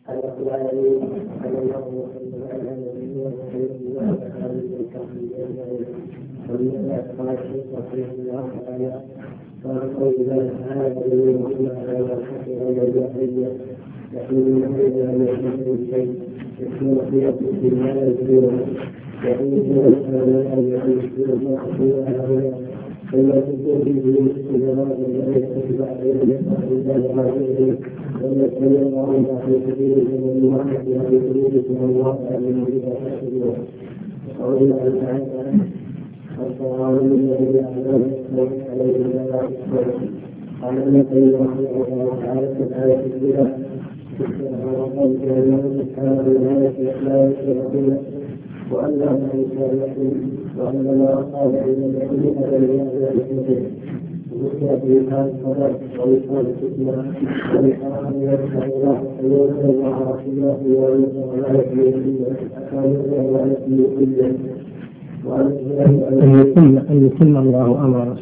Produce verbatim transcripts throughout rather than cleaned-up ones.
أن يتم الله أمره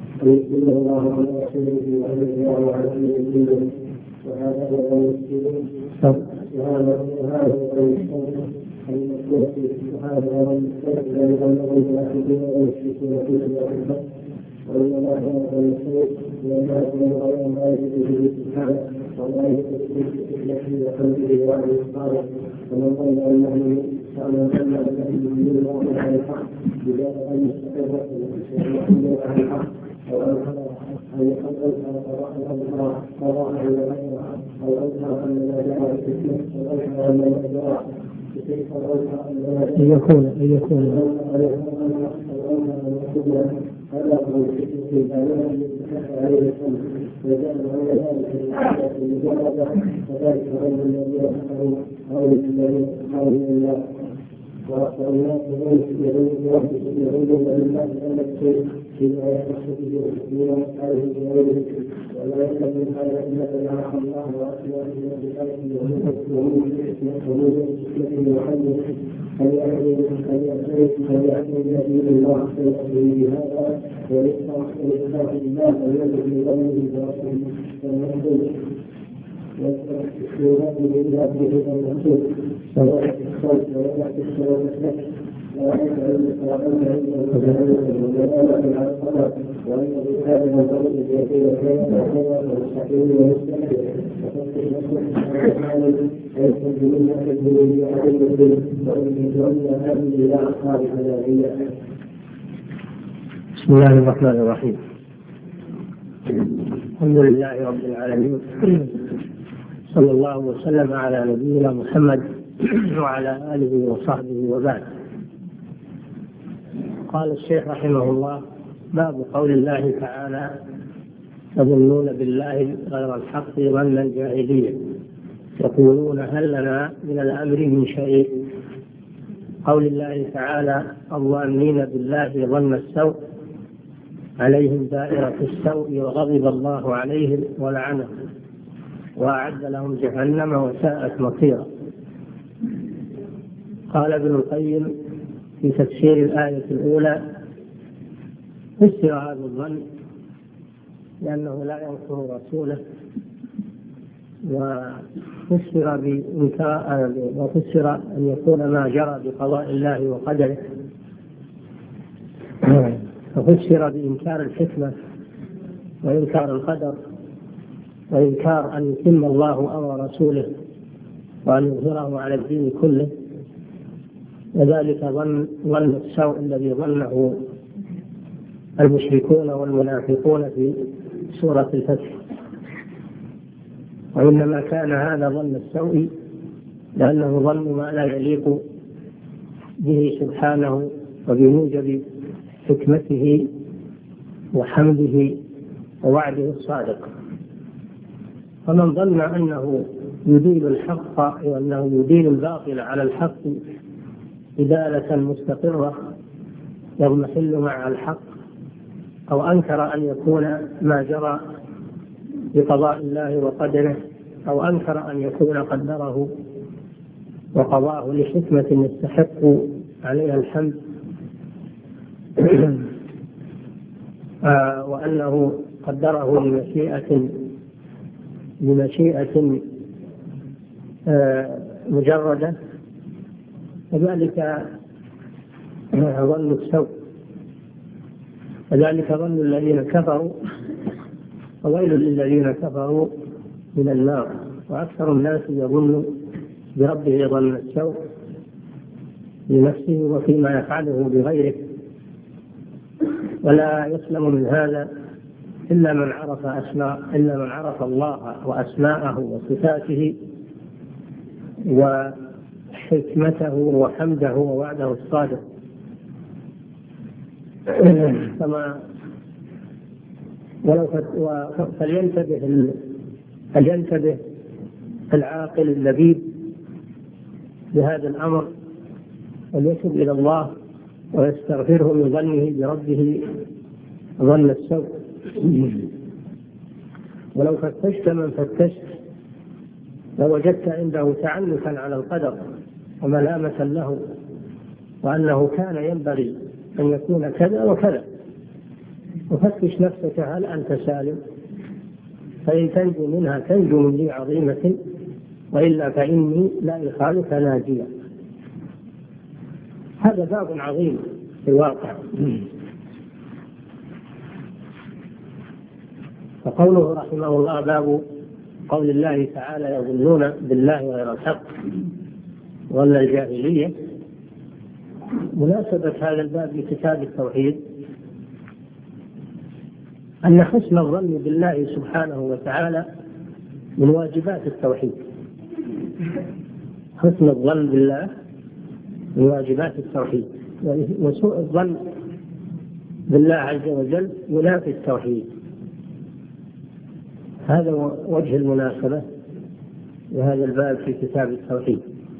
يكون يكون بسم الله الرحمن الرحيم. الحمد لله رب العالمين، صلى الله وسلم على نبينا محمد وعلى آله وصحبه وبعد. قال الشيخ رحمه الله: باب قول الله تعالى: يظنون بالله غير الحق ظن الجاهلية يقولون هل لنا من الأمر من شيء. قول الله تعالى: الظانين بالله ظن السوء عليهم دائرة السوء وغضب الله عليهم ولعنهم وأعد لهم جهنم وساءت مصيرا. قال ابن القيم في تفسير الآية الأولى: فسر هذا الظن لأنه لا ينصر رسوله، وفسر بإنكار وفسر أن يكون ما جرى بقضاء الله وقدره، وفسر بإنكار الحكمة وإنكار القدر وإنكار أن يتم الله أمر رسوله وأن يظهره على الدين كله، وذلك ظن ظن السوء الذي ظنه المشركون والمنافقون في سورة الفتح. وإنما كان هذا ظن السوء لأنه ظن ما لا يليق به سبحانه وبموجب حكمته وحمده ووعده الصادق. فمن ظن أنه يدين الحق وأنه يدين الباطل على الحق إدالة مستقرة يضمحل مع الحق، أو أنكر أن يكون ما جرى بقضاء الله وقدره، أو أنكر أن يكون قدره وقضاه لحكمة يستحق عليها الحمد وأنه قدره لمشيئة لمشيئة مجردة، وذلك ظن السوء، وذلك ظن الذين كفروا، وويل للذين كفروا من النار. وأكثر الناس يظن بربه ظن السوء لنفسه وفيما يفعله بغيره، ولا يسلم من هذا إلا من عرف أسماء إلا من عرف الله وأسماءه وصفاته وحكمته وحمده ووعده الصادق. كما ولو فلينتبه فلينتبه العاقل اللبيب بهذا الأمر، وليتب إلى الله ويستغفره من ظنه بربه ظن السوء. ولو فتشت من فتشت لوجدت عنده تعنتا على القدر وملامة له، وأنه كان ينبغي أن يكون كذا وكذا. وفتش نفسك هل أنت سالم؟ فإن تنجو منها تنجو من لي عظيمة، وإلا فإني لا إخالك ناجيا. هذا باب عظيم في الواقع. فقوله رحمه الله باب قول الله تعالى يظنون بالله غير الحق ظن الجاهلية، مناسبة هذا الباب لكتاب التوحيد أن حسن الظن بالله سبحانه وتعالى من واجبات التوحيد. حسن الظن بالله من واجبات التوحيد، وسوء الظن بالله عز وجل ينافي التوحيد. هذا وجه المناسبة لهذا الباب في كتاب التوحيد.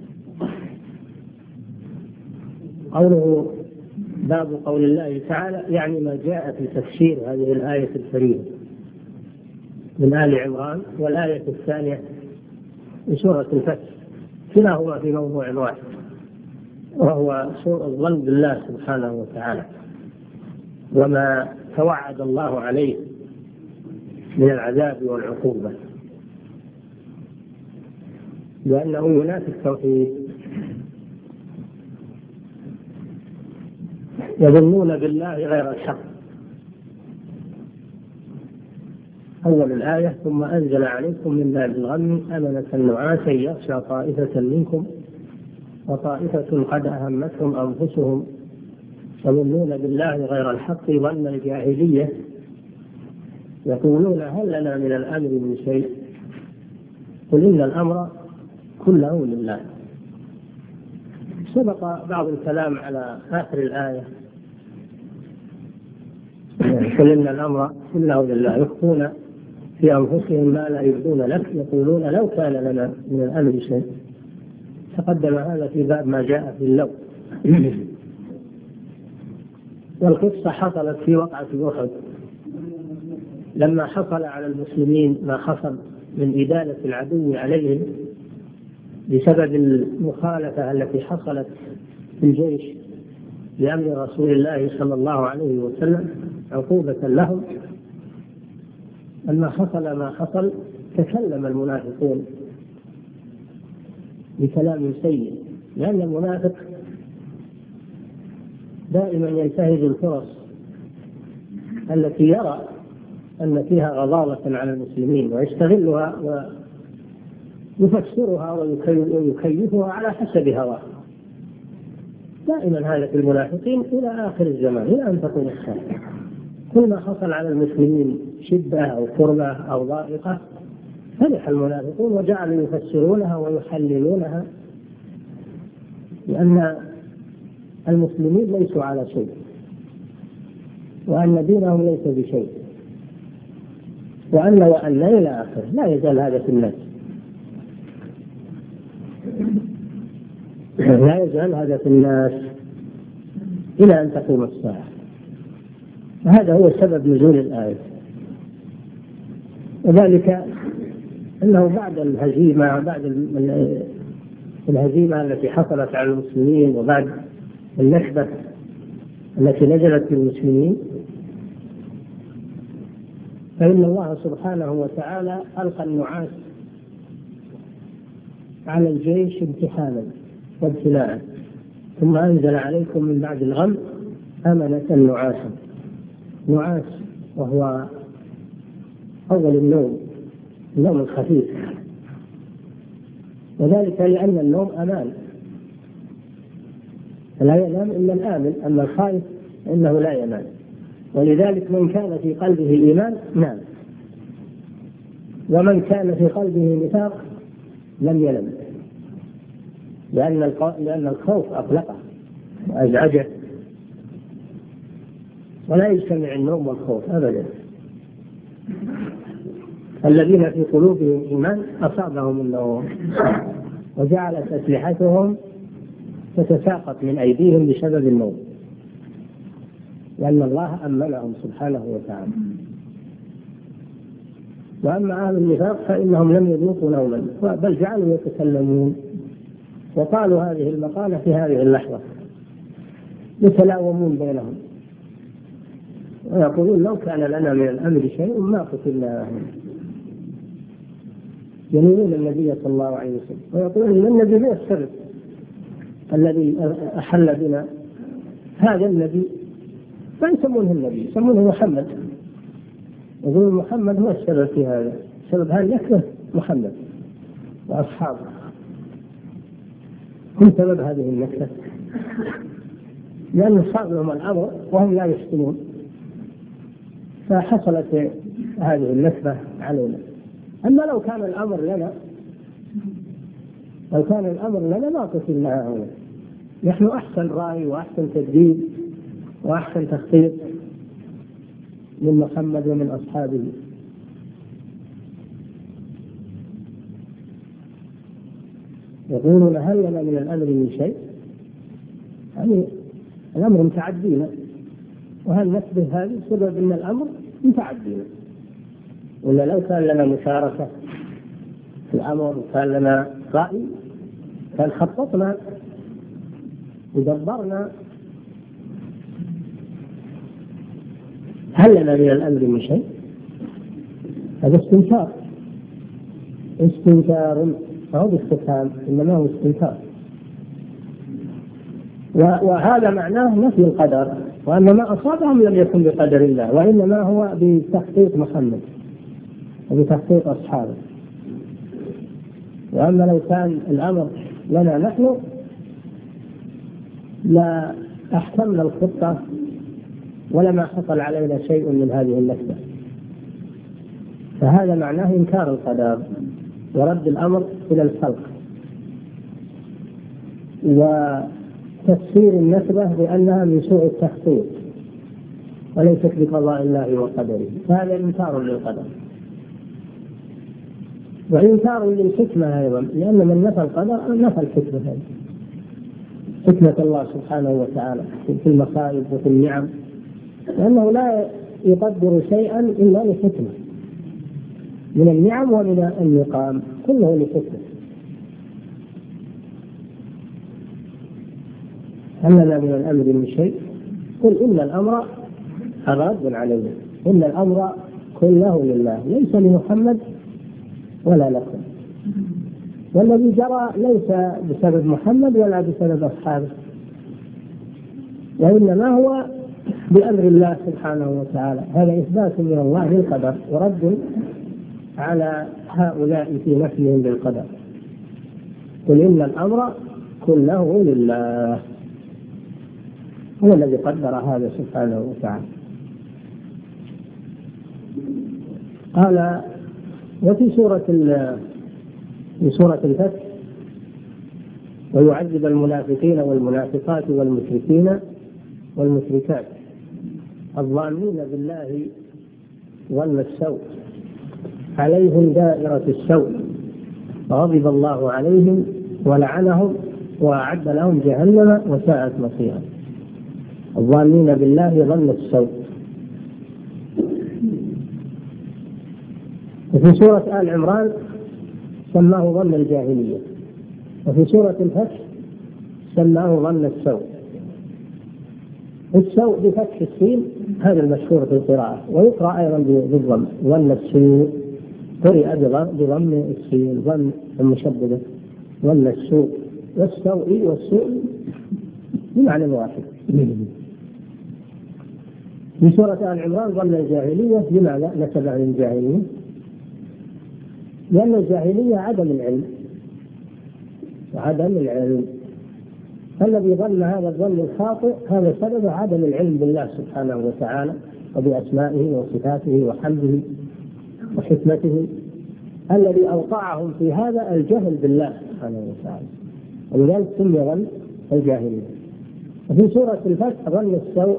قوله باب قول الله تعالى يعني ما جاء في تفسير هذه الآية الكريمة من آل عمران، والآية الثانية من سورة الفتح، كلاهما في موضوع واحد، وهو سوء الظن بالله سبحانه وتعالى وما توعد الله عليه من العذاب والعقوبة، لأنه ينافي التوحيد. يظنون بالله غير الحق أول الآية، ثم أنزل عليكم من باب الغم أمنة نعاسا يغشى طائفة منكم وطائفة قد أهمتهم أنفسهم يظنون بالله غير الحق ظن الجاهلية يقولون هل لنا من الأمر من شيء قل إن الأمر كله لله. سبق بعض الكلام على آخر الآية قل إن الأمر كله لله، يخفون في أنفسهم ما لا يبدون لك يقولون لو كان لنا من الأمر شيء. تقدم هذا في باب ما جاء في اللو. والقصة حصلت في وقعة أحد لما حصل على المسلمين ما حصل من إدالة العدو عليهم بسبب المخالفة التي حصلت في الجيش لأمر رسول الله صلى الله عليه وسلم عقوبة لهم. لما حصل ما حصل تكلم المنافقون بكلام سيء، لأن المنافق دائما ينتهز الفرص التي يرى أن فيها غضاضة على المسلمين ويستغلها ويفسرها ويكيفها على حسب هواه. دائما هذا في المنافقين إلى آخر الزمان إلى أن تقوم الساعة. كل ما حصل على المسلمين شدة أو كربة أو ضائقة فرح المنافقون وجعلوا يفسرونها ويحللونها، لأن المسلمين ليسوا على شيء وأن دينهم ليس بشيء وأن وأن إلى آخره. لا يزال هذا في الناس، لا يزال هذا في الناس إلى أن تقوم الساعة. وهذا هو سبب نزول الآية، وذلك أنه بعد الهزيمة بعد الهزيمة التي حصلت على المسلمين وبعد النكبة التي نزلت بالمسلمين، فإن الله سبحانه وتعالى ألقى النعاس على الجيش امتحانا وابتلاء، ثم أنزل عليكم من بعد الغم أمنة نعاسا. نعاس وهو أول النوم، النوم الخفيف، وذلك لأن النوم أمان، فلا ينام إلا الآمن، أما الخائف إنه لا ينام. ولذلك من كان في قلبه إيمان نام، ومن كان في قلبه نفاق لم ينم، لأن لأن الخوف أقلقه وأزعجه، ولا يجتمع النوم والخوف أبدا. الذين في قلوبهم إيمان أصابهم النوم وجعلت أسلحتهم تتساقط من أيديهم بسبب النوم، لأن الله أمنهم سبحانه وتعالى. وأما أهل النفاق فإنهم لم يذوقوا نوما، بل جعلوا يتكلمون وقالوا هذه المقالة في هذه اللحظة، يتلاومون بينهم ويقولون لو كان لنا من الأمر شيء ما قتلنا، يمينون النبي صلى الله عليه وسلم ويقولون النبي هو السبب الذي أحل بنا هذا النبي، فيسمونه النبي، يسمونه محمد، يقولون محمد هو السبب في هذا، سبب هذا النكبة محمد وأصحابه هم سبب هذه النكبة، لأن صار لهم الأمر وهم لا يسلمون، فحصلت هذه النكبة علينا. أما لو كان الأمر لنا لو كان الأمر لنا ما قتلنا هنا، نحن أحسن رأي وأحسن تدبير وأحسن تخطيط من محمد ومن أصحابه. يقولون هل لنا من الأمر من شيء؟ يعني الأمر متعدينا، وهل نشبه هذا سبب أن الأمر متعدينا، ولا لو كان لنا مشاركة في الأمر وكان لنا رأي كان خططنا ودبرنا. هل لنا من الأمر من شيء؟ هذا استنكار، استنكار أو باستفهام، إنما هو استنكار، وهذا معناه نفي القدر، وأن ما أصابهم لم يكن بقدر الله، وإنما هو بتخطيط محمد وبتخطيط أصحابه. وأما لو كان الأمر لنا نحن لا أحكمنا الخطة ولما حصل علينا شيء من هذه النكبة، فهذا معناه إنكار القدر ورد الأمر إلى الخلق، وتفسير النكبة بأنها من سوء التخطيط وليست بقضاء الله وقدره، فهذا إنكار للقدر وإنكار للحكمة أيضا، لأن من نفى القدر نفى الحكمة، هذه حكمة الله سبحانه وتعالى في المصائب وفي النعم، لأنه لا يقدر شيئا إلا لحكمة، من النعم ومن النقام كله لحكمة. هل لنا من الأمر من شيء؟ قل إن الأمر راد عليه، إن الأمر كله لله ليس لمحمد ولا لكم، والذي جرى ليس بسبب محمد ولا بسبب أصحابه، وإنما هو بأمر الله سبحانه وتعالى. هذا إثبات من الله للقدر ورد على هؤلاء في نفيهم بالقدر. قل إن الأمر كله لله، هو الذي قدر هذا سبحانه وتعالى. قال وفي سورة في سورة الفتح ويعذب المنافقين والمنافقات والمشركين والمشركات الظانين بالله ظن السوء عليهم دائرة السوء غضب الله عليهم ولعنهم وأعد لهم جهنم وساءت مصيرا. الظانين بالله ظن السوء. وفي سورة آل عمران سماه ظن الجاهلية، وفي سورة الفتح سماه ظن السوء. السوء بفتح السين هذا المشهور في القراءة، ويقرأ أيضا بالضم ظن السوء، قرئ بضم السين ظن المشددة ظن السوء والسوء والسوء بمعنى واحد. في سورة آل عمران ظن الجاهلية، لماذا نسبها للجاهلية؟ لأن الجاهلية عدم العلم، وعدم العلم الذي ظن هذا الظن الخاطئ هذا سبب عدم العلم بالله سبحانه وتعالى وبأسمائه وصفاته وحمده وحكمته، الذي أوقعهم في هذا الجهل بالله سبحانه وتعالى، ولذلك سمي ظن الجاهلية. وفي سورة الفتح ظن السوء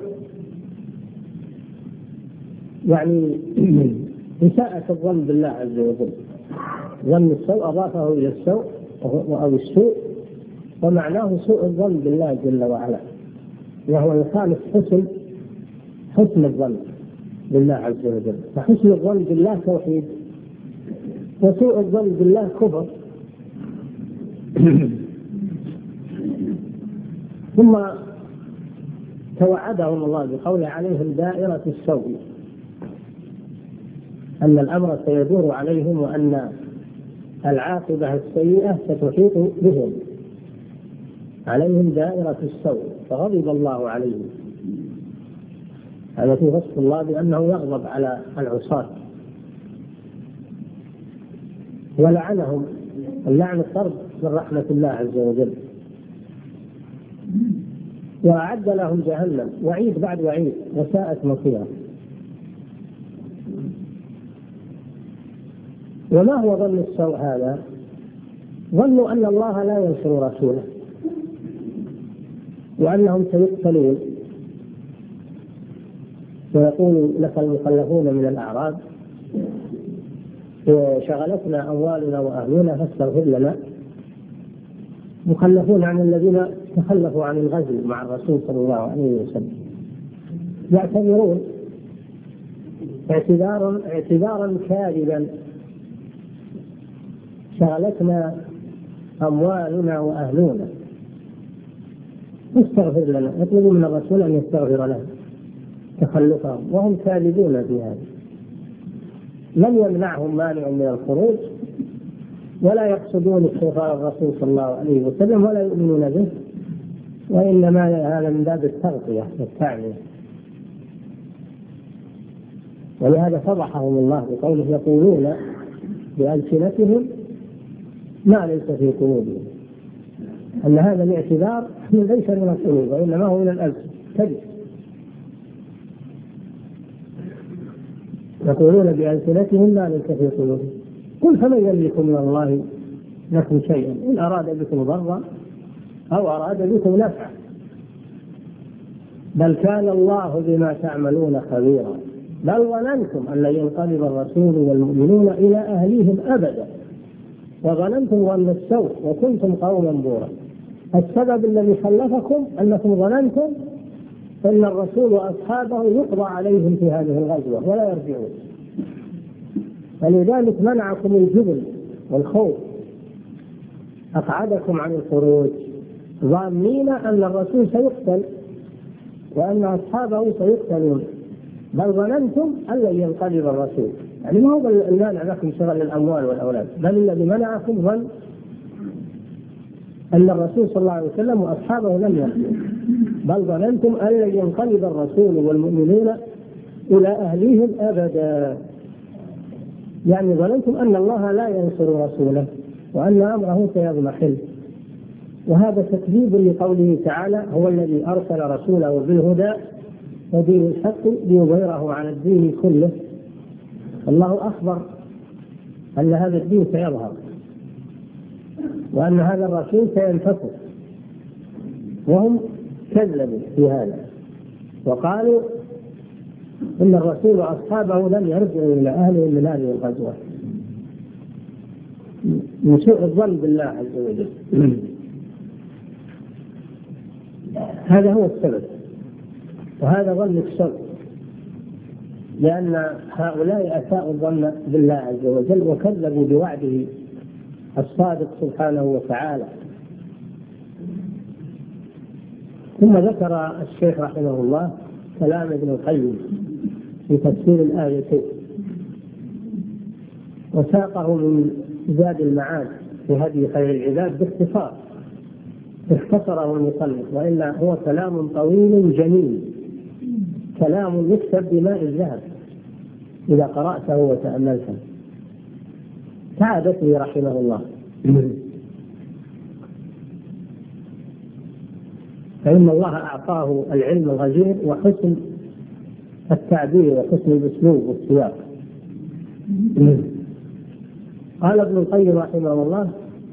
يعني إساءة الظن بالله عز وجل. ظن السوء أضافه إلى السوء أو السوء، ومعناه سوء الظن بالله جل وعلا، وهو يخالف حسن حسن الظن بالله عز وجل. فحسن الظن بالله توحيد، وسوء الظن بالله كفر. ثم توعدهم الله بقوله عليهم دائرة السوء، أن الأمر سيدور عليهم وأن العاقبة السيئة ستحيط بهم، عليهم دائرة السوء، فغضب الله عليهم. هذا في وصف الله بأنه يغضب على العصاة ولعنهم، اللعن الطرد من رحمة الله عز وجل. وأعد لهم جهنم، وعيد بعد وعيد، وساءت مصيرا. وما هو ظن السوء هذا؟ ظنوا أن الله لا ينصر رسوله، وأنهم سيقتلون. ويقول لك المخلفون من الأعراب شغلتنا أموالنا وأهلنا فاستغفر لنا، مخلفون عن الذين تخلفوا عن الغزو مع الرسول صلى الله عليه وسلم، يعتذرون اعتذارا اعتذارا كاذبا، شغلتنا أموالنا وأهلنا استغفر لنا، يطلبوا من الرسول أن يستغفر لهم تخلفهم، وهم كاذبون في هذا. لم يمنعهم مانع من الخروج، ولا يقصدون استغفار الرسول صلى الله عليه وسلم، ولا يؤمنون به، وإنما هذا من باب التغطية والتعمية. ولهذا فضحهم الله بقوله يقولون بألسنتهم ما ليس في قلوبهم، أن هذا الاعتذار ليس من القلوب وإنما هو من الألسن كذب. يقولون بألسنتهم ما ليس في قلوبهم، قل فمن يملك من الله لكم شيئا إن أراد بكم ضرا أو أراد بكم نفعا بل كان الله بما تعملون خبيرا بل ظننتم أن ينقلب الرسول والمؤمنون إلى أهليهم أبدا وظننتم ظن السوء وكنتم قوما بورا. السبب الذي خلفكم أنكم ظننتم أن الرسول وأصحابه يقضى عليهم في هذه الغزوة ولا يرجعون، فلذلك منعكم الجبن والخوف، أقعدكم عن الخروج ظانين أن الرسول سيقتل وأن أصحابه سيقتلون، بل ظننتم أن لن ينقلب الرسول. يعني ما هو المانع لكم شغل الأموال والأولاد، بل الذي منعكم ظن أن الرسول صلى الله عليه وسلم وأصحابه لم يقتلوا، بل ظننتم أن لن ينقلب الرسول والمؤمنون إلى أهليهم أبدا. يعني ظننتم أن الله لا ينصر رسوله وأن أمره سيضمحل. وهذا تكذيب لقوله تعالى هو الذي أرسل رسوله بالهدى ودين الحق ليظهره على الدين كله. الله أخبر أن هذا الدين سيظهر وأن هذا الرسول سينتصر، وهم كذبوا في هذا وقالوا إن الرسول وأصحابه لم يرجعوا إلى أهلهم من هذه الغزوة من سوء الظن بالله عز وجل. هذا هو السبب، وهذا ظن السوء، لأن هؤلاء أساءوا الظن بالله عز وجل وكذبوا بوعده الصادق سبحانه وتعالى. ثم ذكر الشيخ رحمه الله كلام ابن القيم في تفسير الآيتين وساقه من زاد المعاد في هدي خير العباد باختصار، اختصره المصنف، وإلا هو كلام طويل جميل، كلام يكتب بماء الذهب إذا قرأته وتأملته. كعادته رحمه الله، فإن الله أعطاه العلم الغزير وحسن التعبير وحسن الأسلوب والسياق. قال ابن القيم رحمه الله: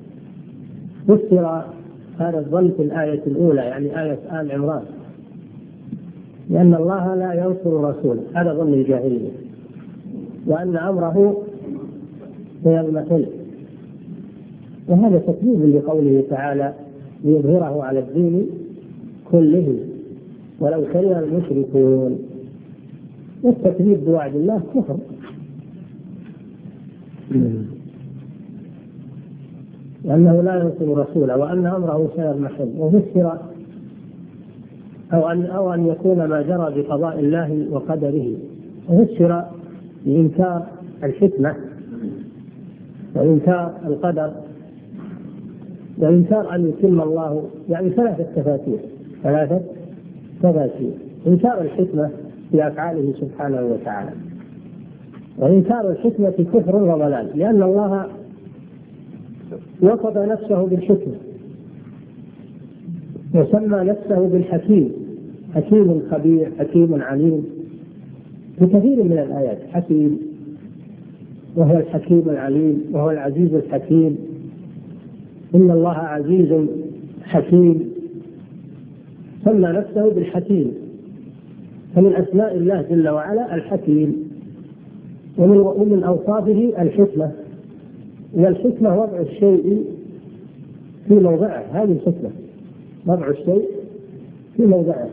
فسر هذا الظن في الآية الأولى، يعني آية آل عمران، لأن الله لا ينصر رسوله، هذا ظن الجاهلية، وأن أمره سيضمحل، وهذا تكذيب لقوله تعالى: ليظهره على الدين كله ولو كره المشركون. والتكذيب بوعد الله كفر، لأنه لا ينصر رسوله وأن أمره سيضمحل. وفسر أو أن أو أن يكون ما جرى بقضاء الله وقدره، وفسر بإنكار الحكمة وإنكار القدر وإنكار أن يتم الله، يعني ثلاثة تفاسير ثلاثة تفاسير إنكار الحكمة في أفعاله سبحانه وتعالى، وإنكار الحكمة كفر وضلال، لأن الله وصف نفسه بالحكمة وسمى نفسه بالحكيم، حكيم خبير حكيم عليم في كثير من الآيات، حكيم وهو الحكيم العليم وهو العزيز الحكيم. إن الله عزيز حكيم، سمى نفسه بالحكيم، فمن أسماء الله جل وعلا الحكيم، ومن ومن أوصافه الحكمة، والحكمة وضع الشيء في موضعه، هذه الحكمة وضع الشيء في موضعه.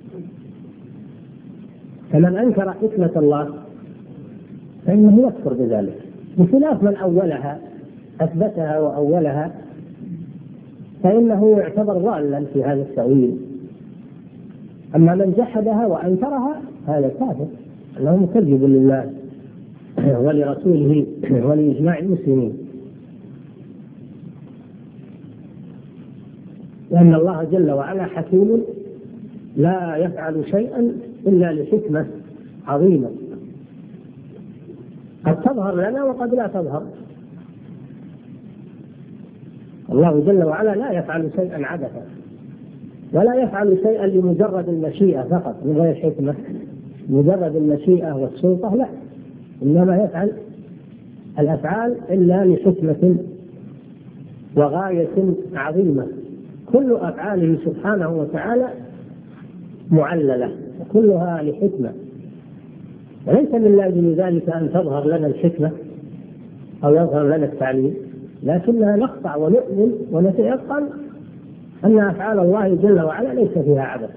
فمن أنكر حكمة الله فإنه يكفر بذلك، بخلاف من أولها أثبتها وأولها فإنه يعتبر ضالا في هذا التأويل. أما من جحدها وأنكرها هذا كافر، أنه مكذب لله ولرسوله ولإجماع المسلمين، لأن الله جل وعلا حكيم لا يفعل شيئا إلا لحكمة عظيمة قد تظهر لنا وقد لا تظهر. الله جل وعلا لا يفعل شيئا عبثا، ولا يفعل شيئا لمجرد المشيئة فقط من غير حكمة، مجرد المشيئة والسلطة لا، إنما يفعل الأفعال إلا لحكمة وغاية عظيمة. كل أفعاله سبحانه وتعالى معللة وكلها لحكمة، وليس من لازم ذلك أن تظهر لنا الحكمة أو يظهر لنا التعليم، لكنها نخضع ونؤمن ونتيقن أن أفعال الله جل وعلا ليس فيها عبث،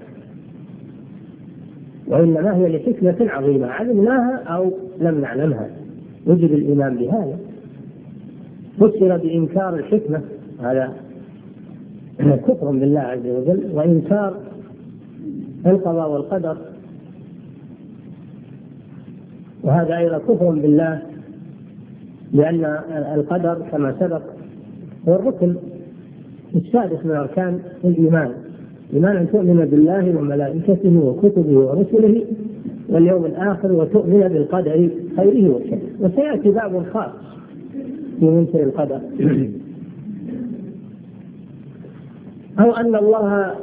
وإنما هي لحكمة عظيمة علمناها أو لم نعلمها، يجب الإيمان بهذا. فسر بإنكار الحكمة، هذا كفر بالله عز وجل، وإنكار القضاء والقدر، وهذا أيضا كفر بالله، لأن القدر كما سبق هو الركن السادس من أركان الإيمان، إيمان أن تؤمن بالله وملائكته وكتبه ورسله واليوم الآخر، وتؤمن بالقدر خيره وشره. وسيأتي باب خاص في منكر القدر، أو أن الله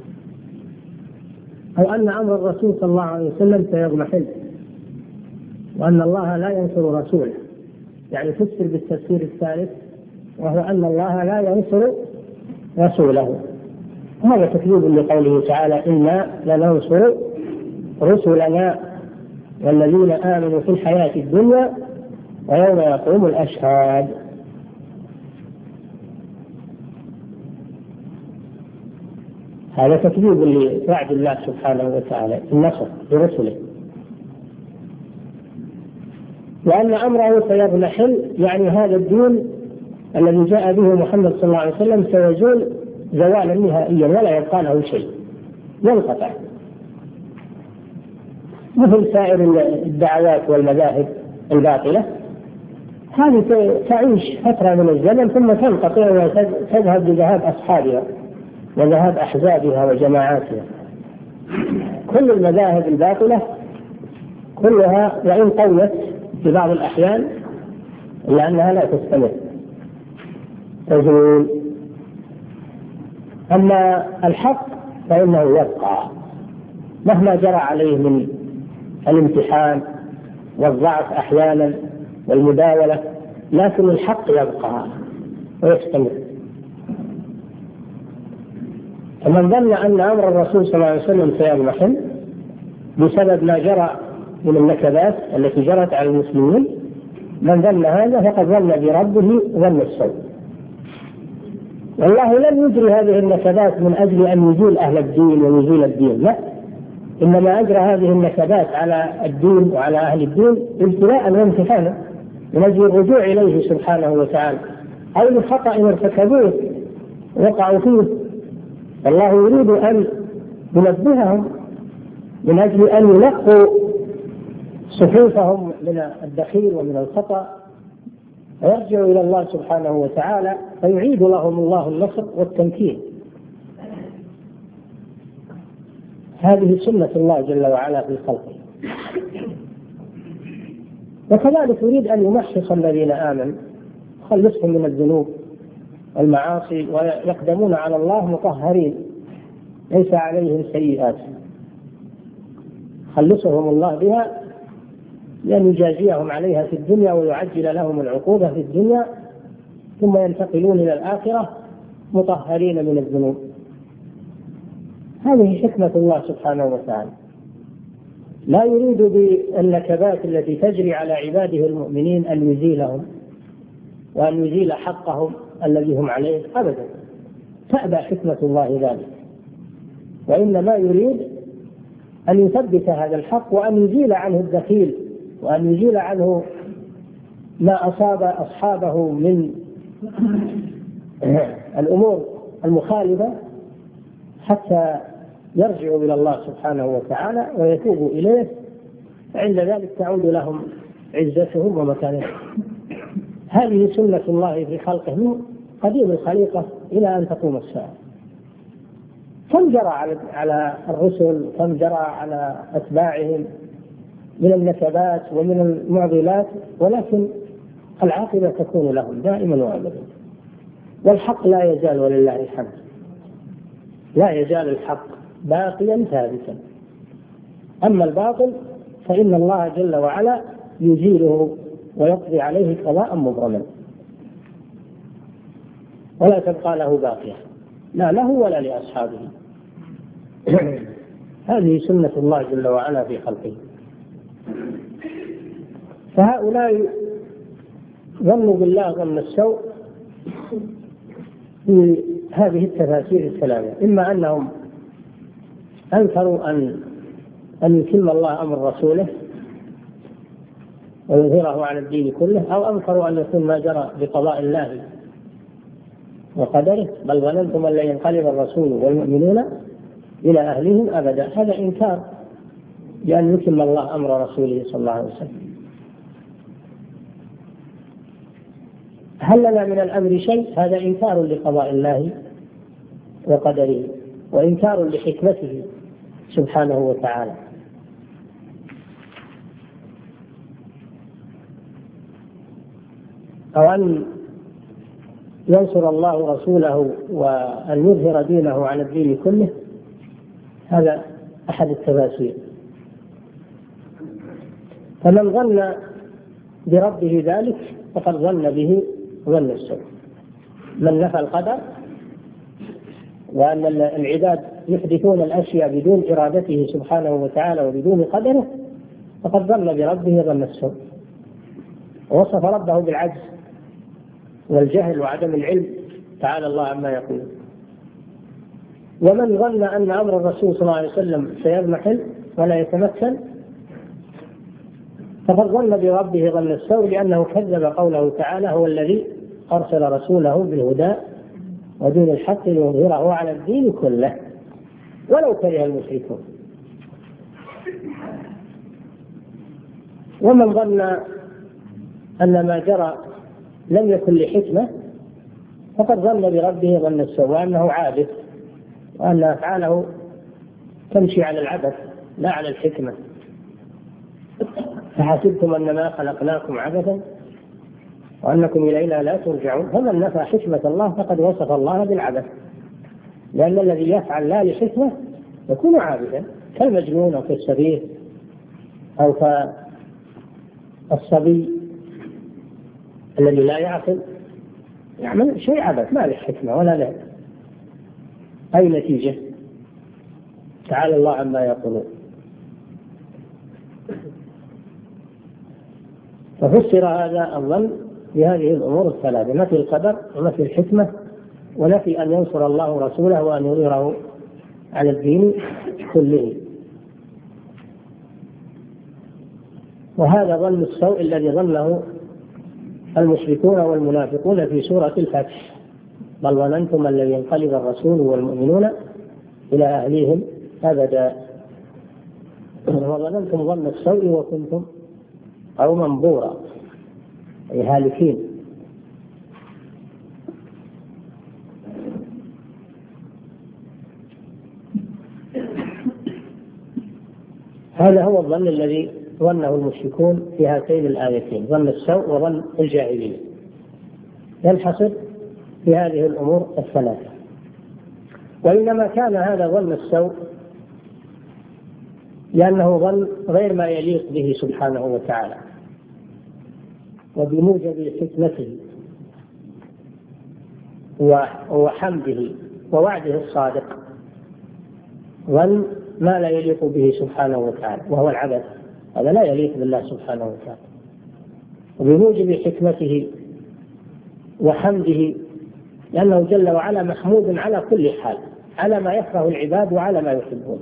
أو أن أمر الرسول صلى الله عليه وسلم سيضمحل، وأن الله لا ينصر رسوله، يعني فسر بالتفسير الثالث، وهو أن الله لا ينصر رسوله. هذا تكذيب لقوله تعالى: إنا لننصر رسلنا والذين آمنوا في الحياة الدنيا ويوم يقوم الأشهاد. هذا تكذيب لوعد الله سبحانه وتعالى النصر لرسله. وأن أمره سيضمحل، يعني هذا الدين الذي جاء به محمد صلى الله عليه وسلم سيزول زوالا نهائيا ولا يبقى له شيء، ينقطع، مثل سائر الدعوات والمذاهب الباطلة هذه تعيش فترة من الزمن ثم تنقطع وتذهب بذهاب أصحابها وذهاب أحزابها وجماعاتها. كل المذاهب الباطلة كلها وإن قوت في بعض الأحيان إلا أنها لا تستمر تزول. أما الحق فإنه يبقى مهما جرى عليه من الامتحان والضعف أحيانا والمداولة، لكن الحق يبقى ويستمر. فمن ظن أن أمر الرسول صلى الله عليه وسلم سيضمحل بسبب ما جرى من النكبات التي جرت على المسلمين، من ظن هذا فقد ظن بربه ظن السوء. والله لم يجري هذه النكبات من أجل أن يزيل أهل الدين ويزيل الدين، لا، إنما أجرى هذه النكبات على الدين وعلى أهل الدين ابتلاء وامتحانا من أجل الرجوع إليه سبحانه وتعالى، أو لخطأ ارتكبوه وقعوا فيه. الله يريد أن ينبههم من أجل أن ينقوا صفوفهم من الدخيل ومن الخطأ ويرجعوا إلى الله سبحانه وتعالى فيعيد لهم الله النصر والتمكين. هذه سنة الله جل وعلا في خلقه. وكذلك يريد أن يمحص الذين آمنوا يخلصهم من الذنوب والمعاصي ويقدمون على الله مطهرين ليس عليهم سيئات، خلصهم الله بها لأن يجازيهم عليها في الدنيا ويعجل لهم العقوبة في الدنيا، ثم ينتقلون إلى الآخرة مطهرين من الذنوب. هذه حكمة الله سبحانه وتعالى. لا يريد بالنكبات التي تجري على عباده المؤمنين أن يزيلهم وأن يزيل حقهم الذي هم عليه أبدا، تأبى حكمة الله ذلك، وإنما يريد أن يثبت هذا الحق وأن يزيل عنه الدخيل وأن يزيل عنه ما أصاب أصحابه من الأمور المخالفة حتى يرجعوا إلى الله سبحانه وتعالى ويتوبوا إليه، فعند ذلك تعود لهم عزتهم ومكانتهم. هذه سنة الله في خلقه من قديم الخليقة إلى أن تقوم الساعة. كم جرى على الرسل، كم جرى على أتباعهم من النكبات ومن المعضلات، ولكن العاقبة تكون لهم دائما وأبدا، والحق لا يزال ولله الحمد، لا يزال الحق باقيا ثابتا. أما الباطل فإن الله جل وعلا يزيله ويقضي عليه قضاء مبرما ولا تبقى له باقية، لا له ولا لأصحابه. هذه سنة الله جل وعلا في خلقه. فهؤلاء ظنوا بالله ظن السوء في هذه التفاسير الثلاثة، إما أنهم أنكروا أن أن يتم الله أمر رسوله ويظهره على الدين كله، أو أنكروا أن يكون ما جرى بقضاء الله وقدره، بل ظننتم أن لا ينقلب الرسول والمؤمنون إلى أهلهم أبدا. هذا إنكار بأن يتم الله أمر رسوله صلى الله عليه وسلم. هل لنا من الأمر شيء؟ هذا إنكار لقضاء الله وقدره وإنكار لحكمته سبحانه وتعالى. أو أن ينصر الله رسوله وأن يظهر دينه على الدين كله، هذا أحد التفاسير. فمن ظن بربه ذلك فقد ظن به ظن السوء. من نفى القدر وأن العباد يحدثون الأشياء بدون إرادته سبحانه وتعالى وبدون قدره فقد ظن بربه ظن السوء، ووصف ربه بالعجز والجهل وعدم العلم، تعالى الله عما يقول. ومن ظن أن أمر الرسول صلى الله عليه وسلم سيضمحل ولا يتمكن فقد ظن بربه ظن السوء، لأنه كذب قوله تعالى: هو الذي أرسل رسوله بالهدى ودين الحق ليظهره على الدين كله ولو كره المشركون. ومن ظن أن ما جرى لم يكن لحكمة فقد ظن بربه ظن السوء، وأنه عابث، وأن أفعاله تمشي على العبث لا على الحكمة. فحسبتم أنما خلقناكم عبثا وأنكم إلينا لا ترجعون. فمن نفى حكمة الله فقد وصف الله بالعبث، لأن الذي يفعل لا لحكمة يكون عابثا، كالمجنون أو كالسفيه أو كالصبي الذي لا يعقل، يعمل شيء عبث ما له حكمة ولا له أي نتيجة. تعالى الله عما يقولون. ففسر هذا الظن بهذه الأمور الثلاثة: نفي القدر، ونفي الحكمة، ونفي أن ينصر الله رسوله وأن يظهره على الدين كله. وهذا ظن السوء الذي ظنه المشركون والمنافقون في سورة الفتح: بل ظننتم أن لن ينقلب الرسول والمؤمنون إلى أهليهم أبدا، وظننتم ظن السوء وكنتم قوما بورا، أي هالكين. هذا هو الظن الذي ظنه المشركون في هاتين الآيتين: ظن السوء وظن الجاهلية، ينحصر في هذه الأمور الثلاثة. وإنما كان هذا ظن السوء لأنه ظن غير ما يليق به سبحانه وتعالى، وبموجب حكمته وحمده ووعده الصادق ظن ما لا يليق به سبحانه وتعالى، وهو العبث. هذا لا يليق بالله سبحانه وتعالى. وبموجب حكمته وحمده، لأنه جل وعلا محمود على كل حال، على ما يكره العباد وعلى ما يحبون.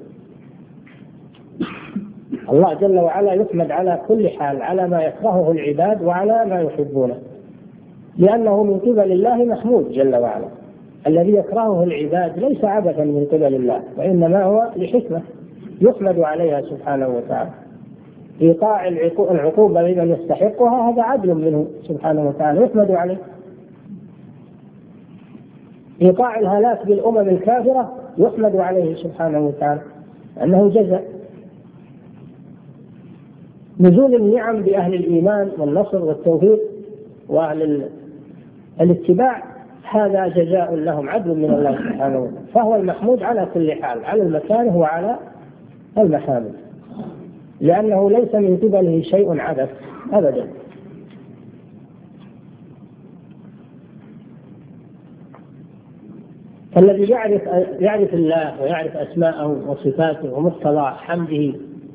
الله جل وعلا يحمد على كل حال، على ما يكرهه العباد وعلى ما يحبونه، لأنه من قبل الله محمود جل وعلا. الذي يكرهه العباد ليس عبثا من قبل الله، وإنما هو لحكمة يحمد عليها سبحانه وتعالى. إيقاع العقوبة لمن يستحقها هذا عدل منه سبحانه وتعالى يحمد عليه. إيقاع الهلاك بالأمم الكافرة يحمد عليه سبحانه وتعالى أنه جزاء. نزول النعم بأهل الإيمان والنصر والتوفيق وأهل الاتباع هذا جزاء لهم، عدل من الله سبحانه وتعالى. فهو المحمود على كل حال، على المكاره وعلى المحامد، لأنه ليس من قبله شيء عبث أبدا. الذي يعرف يعرف الله ويعرف أسماءه وصفاته ومقتضى حمده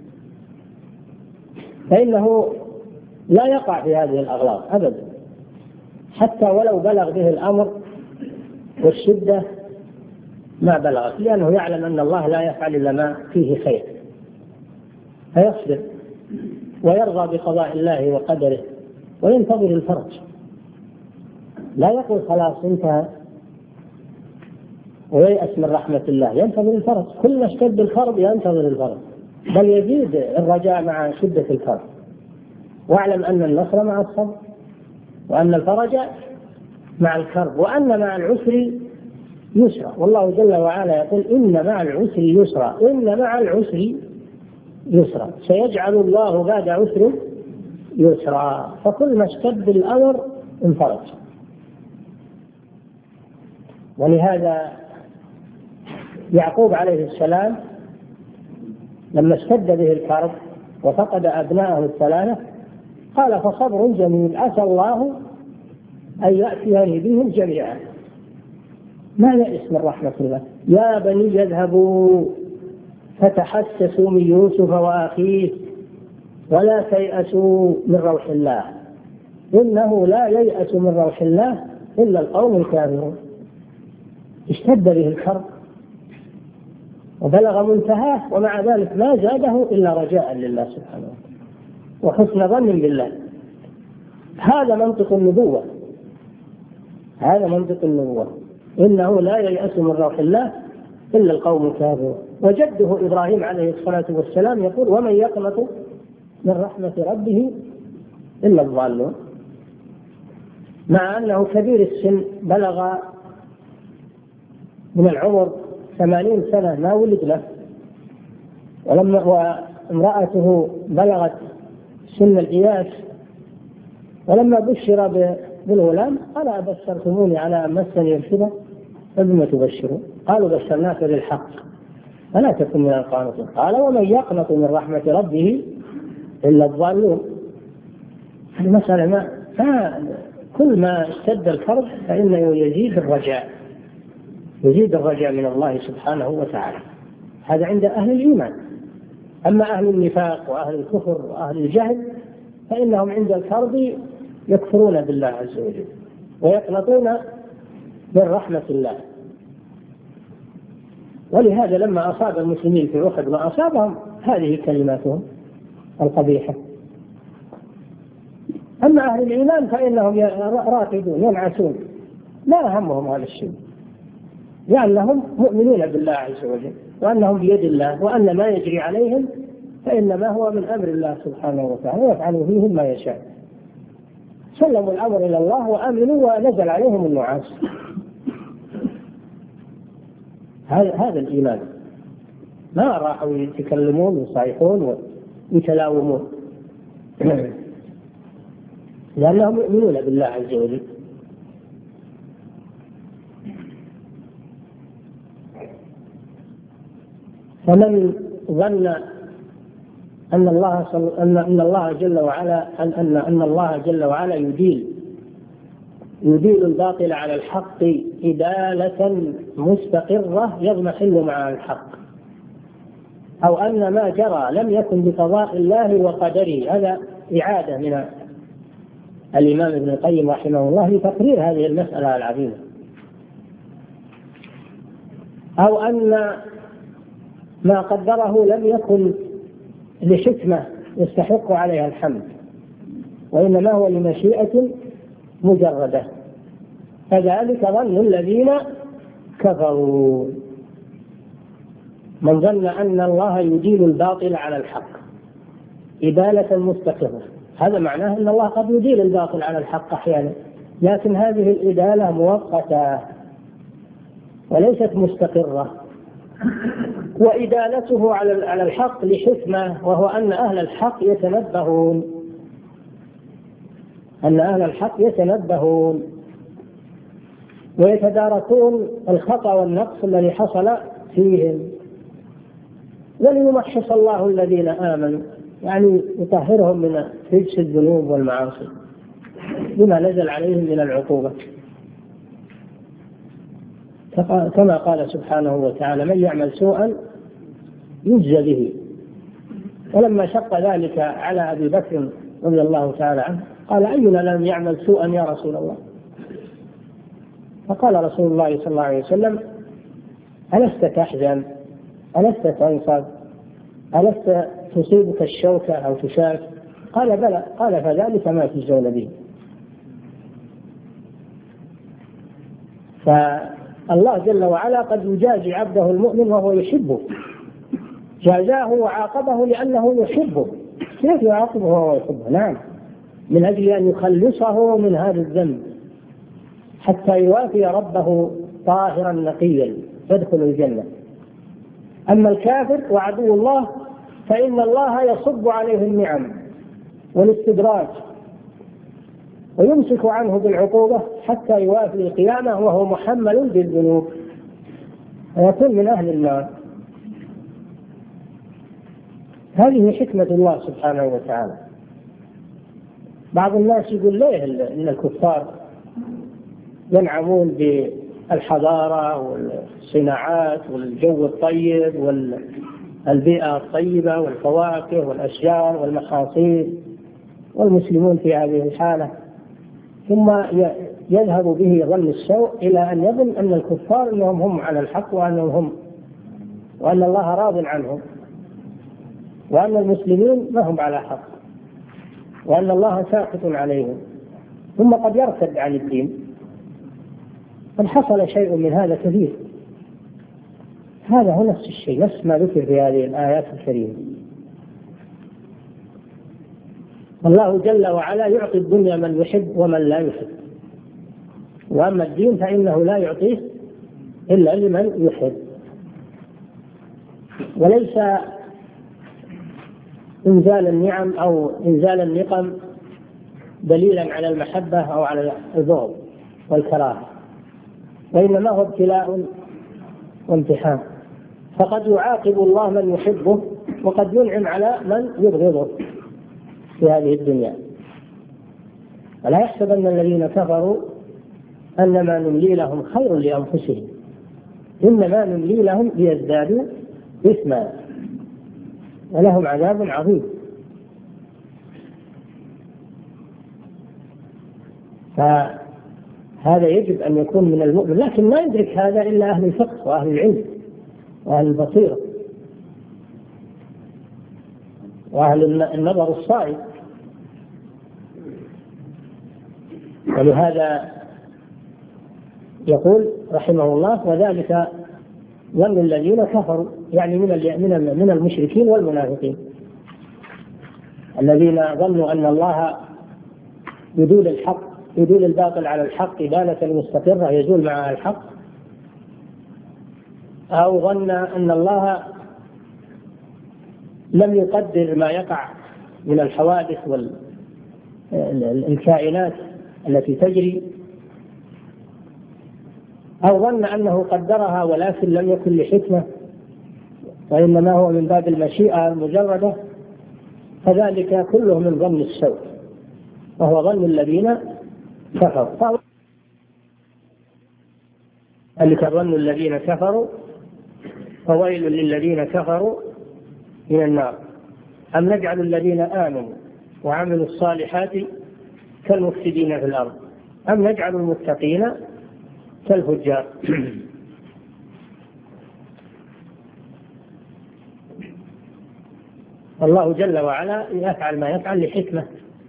فإنه لا يقع في هذه الأغلاط أبدا، حتى ولو بلغ به الأمر والشدة ما بلغت، لأنه يعلم أن الله لا يفعل إلا ما فيه خير، فيصبر ويرضى بقضاء الله وقدره وينتظر الفرج. لا يقول خلاص انتهى وييأس من رحمة الله، ينتظر الفرج. كل ما اشتد الكرب ينتظر الفرج، بل يزيد الرجاء مع شدة الكرب. واعلم أن النصر مع الصبر، وأن الفرج مع الكرب، وأن مع العسر يسرا. والله جل وعلا يقول: إن مع العسر يسرا، إن مع العسر يسرا، سيجعل الله بعد عسر يسرا. فكل ما اشتد الأمر انفرج. ولهذا يعقوب عليه السلام لما اشتد به الكرب وفقد أبناءه الثلاثة قال: فصبر جميل عسى الله أن يأتيني بهم جميعا. ما يئس من رحمة الله. يا بني اذهبوا فتحسسوا من يوسف وأخيه ولا تيأسوا من روح الله إنه لا ييأس من روح الله إلا القوم الكافرون. اشتد به الكرب وبلغ منتهاه، ومع ذلك ما زاده إلا رجاء لله سبحانه وتعالى وحسن ظن بالله. هذا منطق النبوة، هذا منطق النبوة. إنه لا ييأس من روح الله إلا القوم الكافرون. وجده إبراهيم عليه الصلاة والسلام يقول: ومن يقنط من رحمة ربه إلا الضالون. مع أنه كبير السن، بلغ من العمر ثمانين سنة ما ولد له، ولما وامرأته بلغت سن الإياس، ولما بشر بالغلام قال أبشرتموني على أن مسني الكبر فبما تبشرون؟ قالوا بشرناك بالحق فلا تكن من القانطين. قال ومن يقنط من رحمة ربه إلا الضالون. المسألة ما كل ما اشتد الكرب فإنه يزيد الرجاء، يزيد الرجاء من الله سبحانه وتعالى. هذا عند أهل الإيمان. أما أهل النفاق وأهل الكفر وأهل الجهل فإنهم عند الكرب يكفرون بالله عز وجل ويقنطون من رحمة الله. ولهذا لما أصاب المسلمين في أحد ما أصابهم هذه كلماتهم القبيحة. أما أهل الإيمان فإنهم راقدون ينعسون، لا همهم هذا الشيء، لأنهم مؤمنون بالله عز وجل وأنهم بيد الله، وأن ما يجري عليهم فإنما هو من أمر الله سبحانه وتعالى ويفعل فيهم ما يشاء. سلموا الأمر إلى الله وآمنوا ونزل عليهم النعاس. هذا هذا الإيمان. ما راحوا يتكلمون ويصيحون ويتلاومون لأنهم مؤمنون بالله عز وجل. فمن ظن أن الله أن أن الله جل وعلا أن أن أن الله جل وعلا يديل يديل الباطل على الحق إدالة مستقرة يضمحل مع الحق، أو أن ما جرى لم يكن بقضاء الله وقدره، هذا إعادة من الإمام ابن القيم رحمه الله لتقرير هذه المسألة العظيمة، أو أن ما قدره لم يكن لحكمة يستحق عليها الحمد، وإنما هو لمشيئة مجردة. فذلك ظن الذين كفروا. من ظن أن الله يديل الباطل على الحق إدالة مستقرة، هذا معناه أن الله قد يديل الباطل على الحق أحيانا، لكن هذه الإدالة مؤقتة وليست مستقرة، وإدالته على الحق لحكمة، وهو أن أهل الحق يتنبهون أن أهل الحق يتنبهون ويتداركون الخطأ والنقص الذي حصل فيهم، وليمحص الله الذين آمنوا، يعني يطهرهم من رجس الذنوب والمعاصي بما نزل عليهم من العقوبة، كما قال سبحانه وتعالى من يعمل سوءا يجزى به. ولما شق ذلك على أبي بكر رضي الله تعالى عنه قال أينا لم يعمل سوءا يا رسول الله؟ فقال رسول الله صلى الله عليه وسلم ألست تحزن؟ ألست تنصب؟ ألست تصيبك الشوكة أو تشاك؟ قال بلى. قال فذلك ما تجزون به. فالله جل وعلا قد يجازي عبده المؤمن وهو يحبه، جازاه وعاقبه لأنه يحبه. كيف يعاقبه وهو يحبه؟ نعم، من أجل أن يخلصه من هذا الذنب حتى يوافي ربه طاهرا نقيا يدخل الجنة. أما الكافر وعدو الله فإن الله يصب عليه النعم والاستدراج ويمسك عنه بالعقوبة حتى يوافي القيامة وهو محمل بالذنوب ويكون من أهل النار. هذه حكمة الله سبحانه وتعالى. بعض الناس يقول ليه إن الكفار ينعمون بالحضارة والصناعات والجو الطيب والبيئة الطيبة والفواكه والأشجار والمحاصيل، والمسلمون في هذه الحالة، ثم يذهب به ظن السوء إلى أن يظن أن الكفار أنهم هم على الحق وأنهم هم وأن الله راض عنهم، وأن المسلمين ما هم على حق، وأن الله ساخط عليهم، ثم قد يرتد عن الدين. قد حصل شيء من هذا كثير. هذا هو نفس الشيء، نفس ما ذكر في هذه الآيات الكريمة. الله جل وعلا يعطي الدنيا من يحب ومن لا يحب، وأما الدين فإنه لا يعطيه إلا لمن يحب. وليس إنزال النعم أو إنزال النقم دليلا على المحبة أو على البغض والكراهة، وإنما هو ابتلاء وامتحان. فقد يعاقب الله من يحبه وقد ينعم على من يبغضه في هذه الدنيا. ولا يحسبن الذين كفروا أنما نملي لهم خير لأنفسهم إنما نملي لهم ليزدادوا إثما ولهم عذاب عظيم. فهذا يجب أن يكون من المؤمن، لكن ما يدرك هذا إلا أهل الفقه وأهل العلم وأهل البصيرة وأهل النظر الصائب. ولهذا يقول رحمه الله: وذلك ظن الذين كفروا، يعني من من المشركين والمنافقين الذين ظنوا أن الله يدول الحق يدول الباطل على الحق دالة مستقرة يزول معها الحق، أو ظن أن الله لم يقدر ما يقع من الحوادث والكائنات التي تجري، أو ظن أنه قدرها ولكن لم يكن لحكمة وإنما هو من باب المشيئة المجردة، فذلك كله من ظن السوء وهو ظن الذين كفروا. ذلك ظن الذين كفروا فويل للذين كفروا من النار. أم نجعل الذين آمنوا وعملوا الصالحات كالمفسدين في الأرض أم نجعل المتقين كالفجار. الله جل وعلا يفعل ما يفعل لحكمة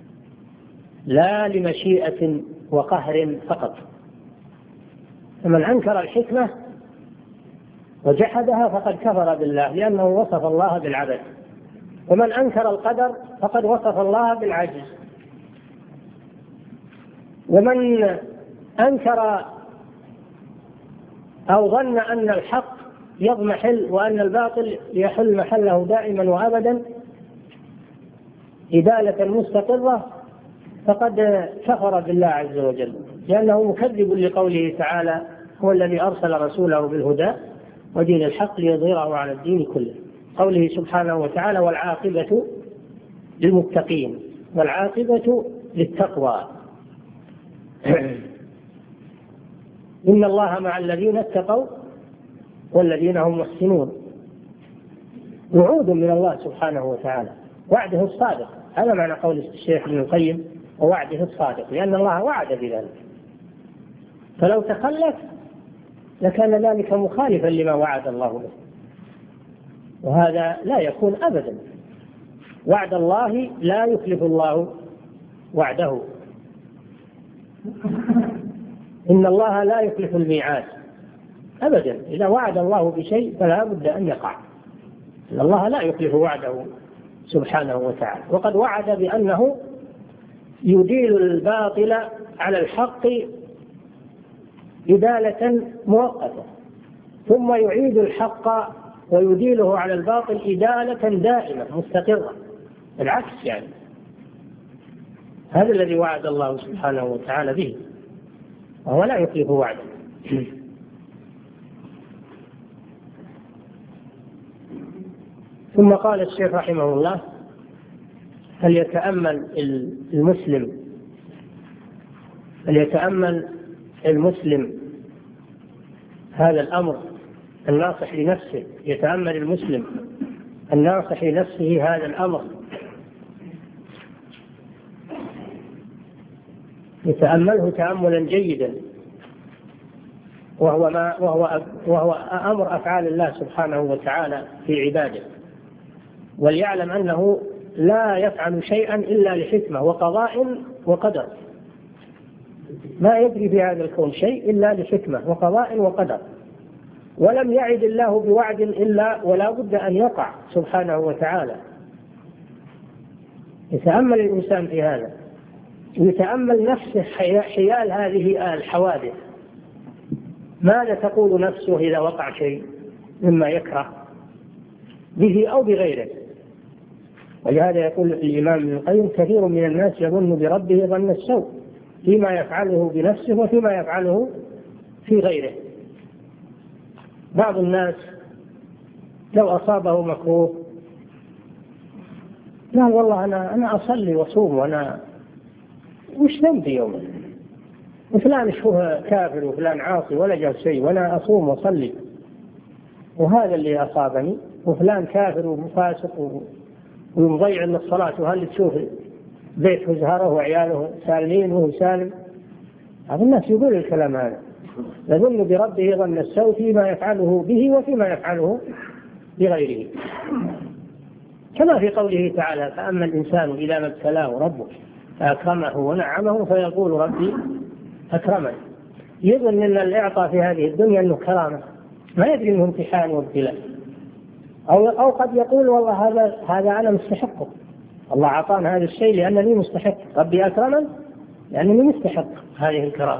لا لمشيئة وقهر فقط. فمن أنكر الحكمة وجحدها فقد كفر بالله لأنه وصف الله بالعبث، ومن أنكر القدر فقد وصف الله بالعجز، ومن أنكر أو ظن أن الحق يضمحل وأن الباطل يحل محله دائما وأبدا إدالة مستقرة فقد كفر بالله عز وجل، لأنه مكذب لقوله تعالى: هو الذي أرسل رسوله بالهدى ودين الحق ليظهره على الدين كله. قوله سبحانه وتعالى: والعاقبة للمتقين، والعاقبة للتقوى. إن الله مع الذين اتقوا والذين هم محسنون. وعود من الله سبحانه وتعالى، وعده الصادق. هذا معنى قول الشيخ ابن القيم: ووعده الصادق، لأن الله وعد بذلك، فلو تخلف لكان ذلك مخالفا لما وعد الله به، وهذا لا يكون أبدا. وعد الله لا يخلف الله وعده، إن الله لا يخلف الميعاد أبدا. إذا وعد الله بشيء فلا بد أن يقع، إن الله لا يخلف وعده سبحانه وتعالى. وقد وعد بأنه يديل الباطل على الحق إدالة مؤقتة، ثم يعيد الحق ويديله على الباطل إدالة دائمة مستقرة، العكس يعني. هذا الذي وعد الله سبحانه وتعالى به، وهو لا يخلف وعده. ثم قال الشيخ رحمه الله: هل يتأمل المسلم هل يتأمل المسلم هذا الأمر الناصح لنفسه يتأمل المسلم الناصح لنفسه هذا الأمر، يتأمله تأملا جيدا، وهو ما وهو وهو أمر أفعال الله سبحانه وتعالى في عباده، وليعلم أنه لا يفعل شيئا إلا لحكمة وقضاء وقدر. ما يجري في هذا الكون شيء إلا لحكمة وقضاء وقدر، ولم يعد الله بوعد إلا ولا بد أن يقع سبحانه وتعالى. يتأمل الإنسان في هذا، يتأمل نفسه حيال هذه الحوادث، ماذا تقول نفسه إذا وقع شيء مما يكره به أو بغيره. ولهذا يقول الإمام ابن القيم: كثير من الناس يظن بربه ظن السوء فيما يفعله بنفسه وفيما يفعله في غيره. بعض الناس لو أصابه مكروه لا والله أنا أنا أصلي وأصوم وأنا وش ذنبي يوم، وفلان شوفه كافر وفلان عاصي ولا جاب شيء وأنا أصوم وأصلي، وهذا اللي أصابني، وفلان كافر وفاسق ومضيع للصلاة، وهل تشوف بيته زهره وعياله سالمين وهو سالم. هذا الناس يقول الكلام هذا، يظن بربه ظن السوء فيما يفعله به وفيما يفعله بغيره. كما في قوله تعالى: فأما الإنسان إذا ما ابتلاه ربه فأكرمه ونعمه فيقول ربي أكرمن. يظن أن الإعطاء في هذه الدنيا أنه كرامة، ما يدري أنه امتحان وابتلاء. أو, أو قد يقول والله هذا هذا أنا مستحقه، الله أعطانا هذا الشيء لأنني مستحق، ربي أكرمن لأنني مستحق هذه الكرامة.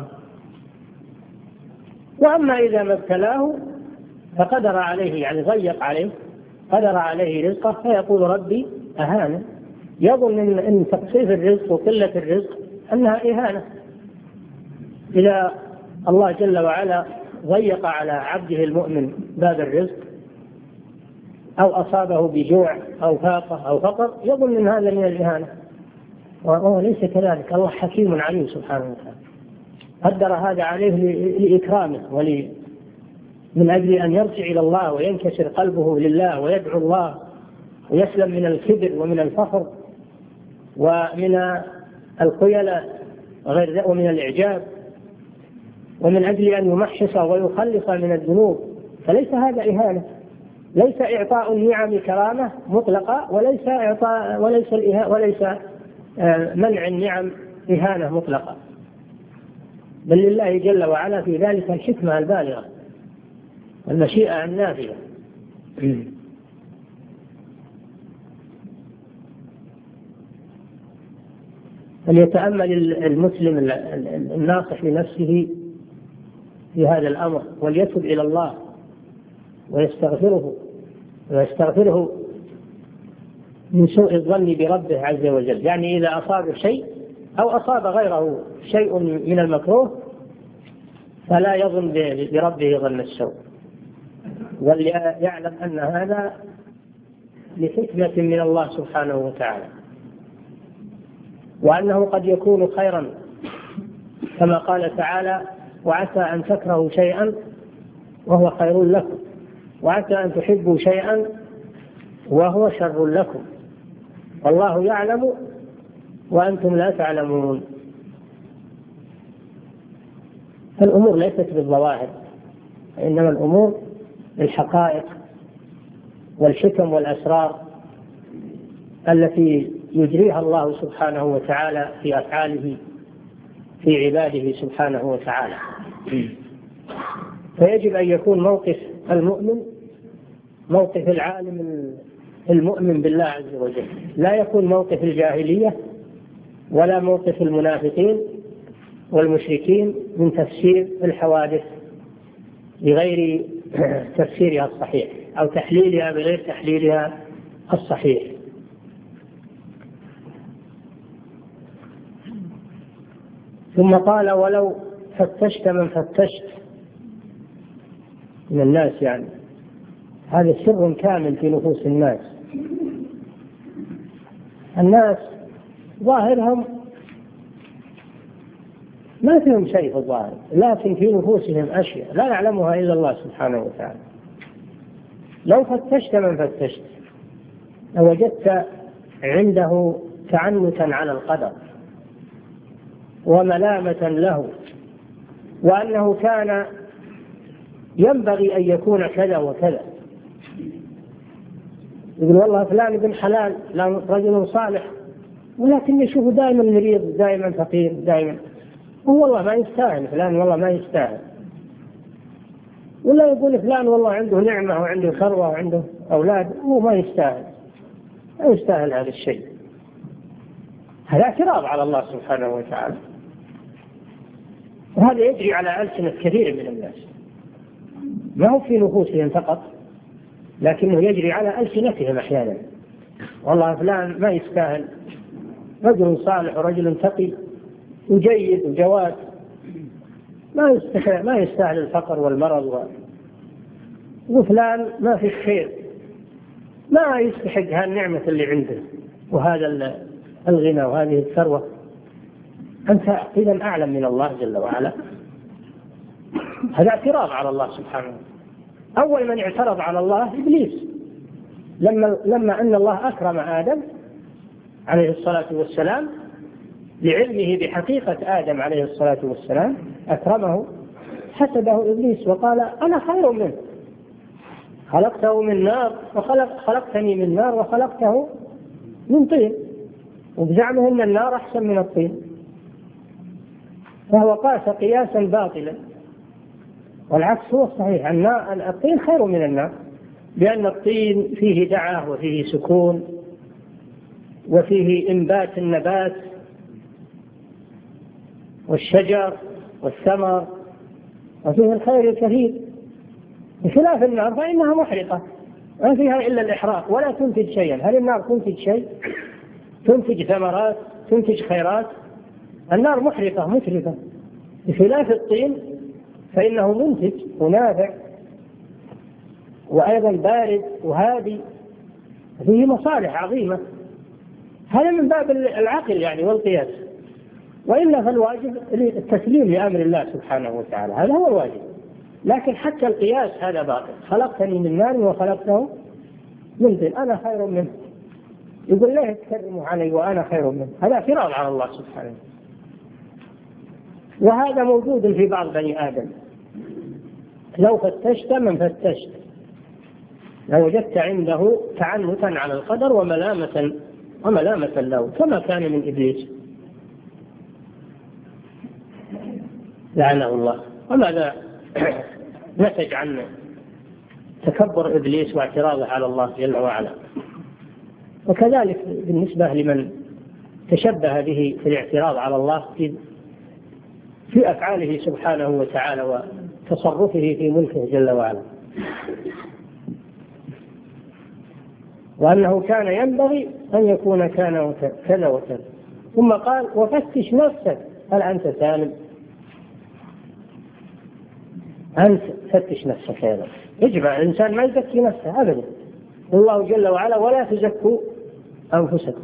وأما إذا ما ابتلاه فقدر عليه، يعني ضيق عليه، قدر عليه رزقه، فيقول ربي أهانه. يظن إن, إن تقصير الرزق وقلة الرزق أنها إهانة. إذا الله جل وعلا ضيق على عبده المؤمن باب الرزق أو أصابه بجوع أو فاقة أو فقر، يظن أن هذا من الإهانة، وهو ليس كذلك. الله حكيم عليم سبحانه وتعالى، قدر هذا عليه لإكرامه ولي من أجل أن يرجع إلى الله وينكسر قلبه لله ويدعو الله ويسلم من الكبر ومن الفخر ومن الخيلاء وغير ومن الإعجاب، ومن أجل أن يمحص ويخلص من الذنوب. فليس هذا إهانة، ليس إعطاء النعم كرامة مطلقة، وليس إعطاء وليس وليس منع النعم إهانة مطلقة، بل لله جل وعلا في ذلك الحكمة البالغة والمشيئة النافذة. فليتأمل المسلم الناصح لنفسه في هذا الأمر، وليتب إلى الله ويستغفره ويستغفره من سوء الظن بربه عز وجل. يعني إذا أصاب شيء أو أصاب غيره شيء من المكروه فلا يظن بربه ظن السوء، وليعلم أن هذا لحكمة من الله سبحانه وتعالى، وأنه قد يكون خيرا، كما قال تعالى: وعسى أن تكرهوا شيئا وهو خير لكم، وعسى أن تحبوا شيئا وهو شر لكم، والله يعلم وأنتم لا تعلمون. فالأمور ليست بالظواهر، إنما الأمور بالحقائق والحكم والأسرار التي يجريها الله سبحانه وتعالى في أفعاله في عباده سبحانه وتعالى. فيجب أن يكون موقف المؤمن موقف العالم المؤمن بالله عز وجل، لا يكون موقف الجاهلية ولا موقف المنافقين والمشركين من تفسير الحوادث بغير تفسيرها الصحيح أو تحليلها بغير تحليلها الصحيح. ثم قال: ولو فتشت من فتشت من الناس، يعني هذا سر كامل في نفوس الناس. الناس ظاهرهم ما فيهم شيء في الظاهر، لكن في نفوسهم أشياء لا يعلمها إلا الله سبحانه وتعالى. لو فتشت من فتشت لوجدت عنده تعنتا على القدر وملامة له، وأنه كان ينبغي أن يكون كذا وكذا. يقول والله فلان ابن حلال، فلان رجل صالح، ولكن يشوفه دائما مريض، دائما فقير، دائما والله ما يستاهل فلان، والله ما يستاهل. ولا يقول فلان والله عنده نعمة وعنده ثروة وعنده أولاد، هو ما يستاهل، ما يستاهل هذا الشيء. هذا اعتراض على الله سبحانه وتعالى، وهذا يجري على ألسنة كثير من الناس، ما هو في نفوسهم فقط لكنه يجري على ألسنتهم أحيانا. والله فلان ما يستاهل، رجل صالح ورجل تقي وجيد وجواد، ما يستحق ما يستاهل الفقر والمرض، وفلان ما في خير، ما يستحق هالنعمة اللي عنده وهذا الغنى وهذه الثروة. أنت إذن أعلم من الله جل وعلا. هذا اعتراض على الله سبحانه. أول من اعترض على الله إبليس، لما لما أن الله أكرم آدم عليه الصلاة والسلام لعلمه بحقيقة آدم عليه الصلاة والسلام، أكرمه، حسده إبليس وقال أنا خير منه، خلقته من نار وخلق خلقتني من نار وخلقته من طين، وبزعمه أن النار أحسن من الطين، فهو قاس قياسا باطلا، والعكس هو الصحيح، النار الطين خير من النار، لأن الطين فيه دعة وفيه سكون وفيه إنبات النبات والشجر والثمر وفيه الخير الكثير، بخلاف النار فإنها محرقة ما فيها إلا الإحراق ولا تنتج شيئا. هل النار تنتج شيء؟ تنتج ثمرات، تنتج خيرات؟ النار محرقة مترفة، بخلاف الطين فإنه منتج ونافع وأيضا بارد وهادي، فيه مصالح عظيمة. هذا من باب العقل يعني والقياس، وإلا فالواجب التسليم لأمر الله سبحانه وتعالى، هذا هو الواجب. لكن حتى القياس هذا باطل، خلقتني من نار وخلقته من طين، أنا خير منه، يقول لا يتكرموا علي وأنا خير منه، هذا اعتراض على الله سبحانه. وهذا موجود في بعض بني آدم، لو فتشت من فتشت لوجدت عنده تعنتا على القدر وملامة وملامة له، كما كان من إبليس لعنه الله. وماذا نتج عن تكبر إبليس واعتراضه على الله جل وعلا؟ وكذلك بالنسبة لمن تشبه به في الاعتراض على الله في في أفعاله سبحانه وتعالى وتصرفه في ملكه جل وعلا، وأنه كان ينبغي أن يكون كان كذا وكذا. ثم قال وفتش نفسك هل أنت سالم؟ أنت فتش نفسك. هذا يجب على الإنسان ما يزكي نفسه أبدا، الله جل وعلا ولا تزكوا أنفسكم،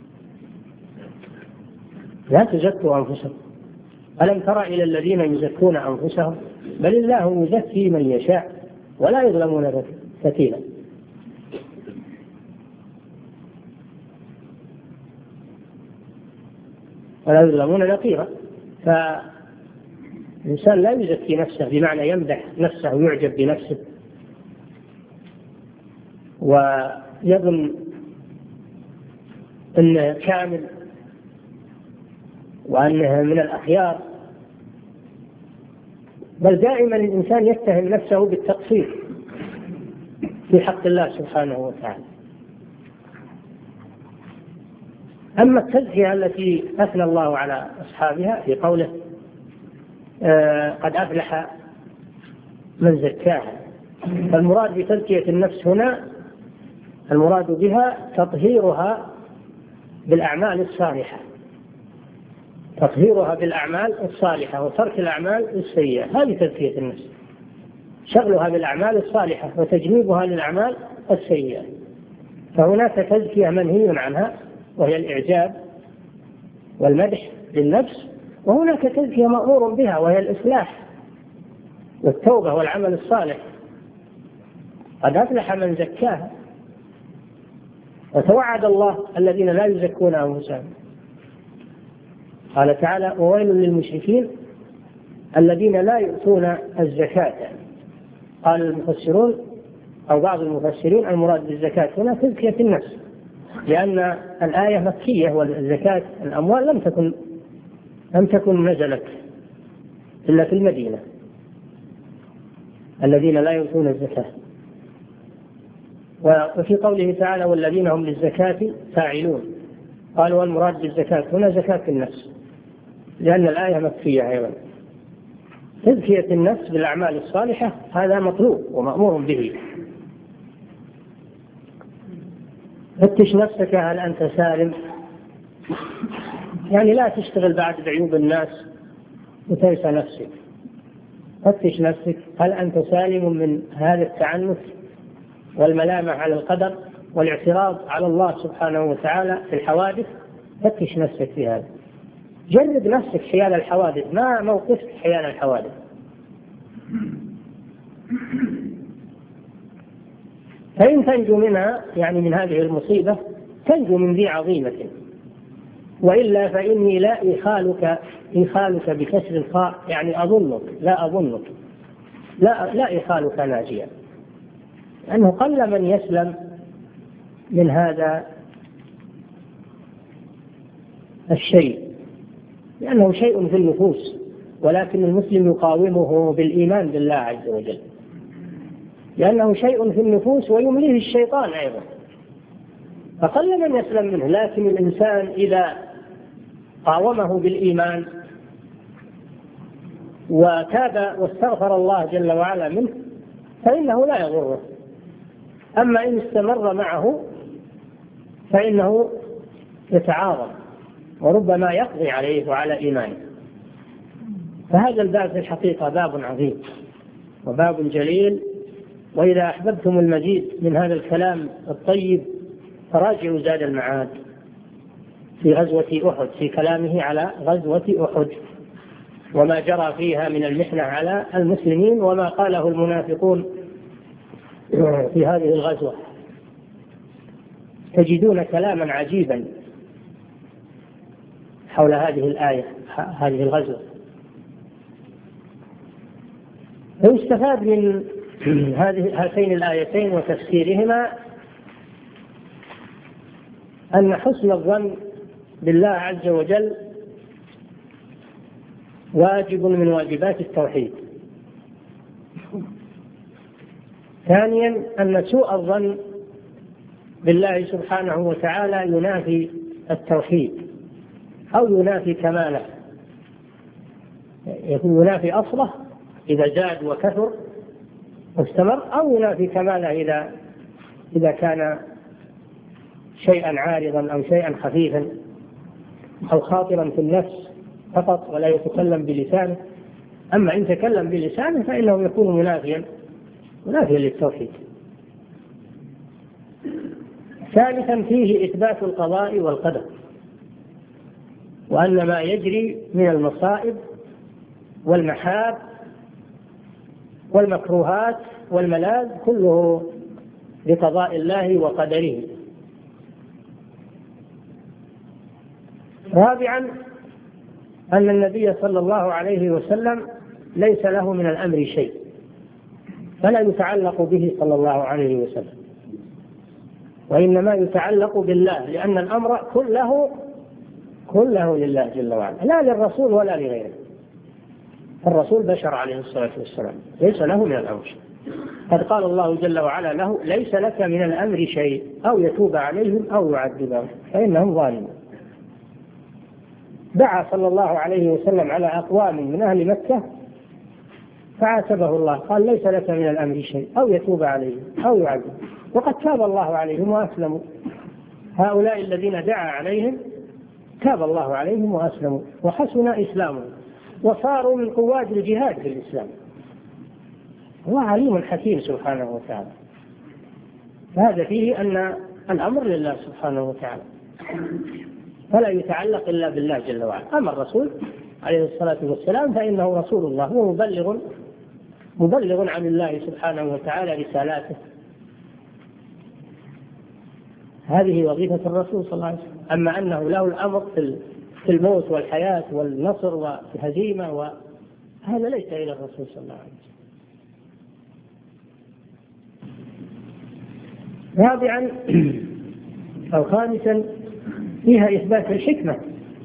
لا تزكوا أنفسكم، ألم تر إلى الذين يزكون أنفسهم بل الله يزكي من يشاء ولا يظلمون فتيلا. ولا يظلمون نقيرا. فالإنسان لا يزكي نفسه بمعنى يمدح نفسه ويعجب بنفسه ويظن أنه كامل وأنه من الأخيار، بل دائما الإنسان يتهم نفسه بالتقصير في حق الله سبحانه وتعالى. أما التزكية التي أثنى الله على أصحابها في قوله آه قد أفلح من زكاها، فالمراد بتزكية النفس هنا المراد بها تطهيرها بالأعمال الصالحة، تطهيرها بالأعمال الصالحة وترك الأعمال السيئة، هذه تزكية النفس، شغلها بالأعمال الصالحة وتجنيبها للأعمال السيئة. فهناك تزكية منهي عنها وهي الإعجاب والمدح للنفس، وهناك تزكية مأمور بها وهي الإصلاح والتوبة والعمل الصالح. قد أفلح من زكاها. وتوعد الله الذين لا يزكون أنفسهم، قال تعالى وويل للمشركين الذين لا يؤتون الزكاة. قال المفسرون أو بعض المفسرين المراد بالزكاة هنا تزكية النفس، لأن الآية مكية والزكاة الأموال لم تكن لم تكن نزلت إلا في المدينة، الذين لا يؤتون الزكاة. وفي قوله تعالى والذين هم للزكاة فاعلون، قال والمراد بالزكاة هنا زكاة النفس، لأن الآية مكفية أيضا. تزكية النفس بالأعمال الصالحة هذا مطلوب ومأمور به. فتش نفسك هل أنت سالم، يعني لا تشتغل بعد بعيوب الناس وتنسى نفسك. فتش نفسك هل أنت سالم من هذا التعنت والملامة على القدر والاعتراض على الله سبحانه وتعالى في الحوادث. فتش نفسك في هذا، جرب نفسك حيال الحوادث، ما موقفك حيال الحوادث. فإن تنجو منها، يعني من هذه المصيبة، تنجو من ذي عظيمة، وإلا فإني لا إخالك إخالك بكسر الخاء، يعني أظنك لا أظنك لا لا إخالك ناجيا، لأنه قل من يسلم من هذا الشيء، لأنه شيء في النفوس، ولكن المسلم يقاومه بالإيمان بالله عز وجل، لأنه شيء في النفوس ويمليه الشيطان أيضا، فقل من يسلم منه. لكن الإنسان إذا قاومه بالإيمان وتاب واستغفر الله جل وعلا منه فإنه لا يضره. أما إن استمر معه فإنه يتعاظم وربما يقضي عليه وعلى إيمانه. فهذا الباب في الحقيقة باب عظيم وباب جليل، وإذا أحببتم المزيد من هذا الكلام الطيب فراجعوا زاد المعاد في غزوة أحد، في كلامه على غزوة أحد وما جرى فيها من المحنة على المسلمين وما قاله المنافقون في هذه الغزوة. تجدون كلاما عجيبا حول هذه الآية، هذه الغزوة. ويستفاد من هذه هاتين الآيتين وتفسيرهما أن حسن الظن بالله عز وجل واجب من واجبات التوحيد. ثانيا أن سوء الظن بالله سبحانه وتعالى ينافي التوحيد أو ينافي كماله، ينافي أصله إذا زاد وكثر واستمر، أو ينافي كماله إذا إذا كان شيئا عارضا أو شيئا خفيفا أو خاطرا في النفس فقط ولا يتكلم بلسانه. أما إن تكلم بلسانه فإنه يكون منافيا منافيا للتوحيد. ثالثا فيه إثبات القضاء والقدر، وأن ما يجري من المصائب والمحاب والمكروهات والملاذ كله بقضاء الله وقدره. رابعا أن النبي صلى الله عليه وسلم ليس له من الأمر شيء، فلا يتعلق به صلى الله عليه وسلم، وإنما يتعلق بالله، لأن الأمر كله كله لله جل وعلا، لا للرسول ولا لغيره. الرسول بشر عليه الصلاة والسلام ليس له من الأمر شيء. قد قال الله جل وعلا له: ليس لك من الأمر شيء، أو يتوب عليهم أو يعذبهم فإنهم ظالمون. دعا صلى الله عليه وسلم على أقوام من أهل مكة فعاتبه الله، قال: ليس لك من الأمر شيء، أو يتوب عليهم أو يعذبهم، وقد تاب الله عليهم وأسلموا. هؤلاء الذين دعا عليهم تاب الله عليهم وأسلموا وحسن إسلامهم وصاروا من قواد الجهاد في الإسلام. هو عليم حكيم سبحانه وتعالى. هذا فيه أن الأمر لله سبحانه وتعالى، فلا يتعلق إلا بالله جل وعلا. أما الرسول عليه الصلاة والسلام فإنه رسول الله، هو مبلغ مبلغ عن الله سبحانه وتعالى رسالاته. هذه وظيفة الرسول صلى الله عليه وسلم. أما أنه له الأمر في الموت والحياة والنصر والهزيمة وهذا ليس إلى الرسول صلى الله عليه وسلم. رابعا أو خامسا فيها إثبات الحكمة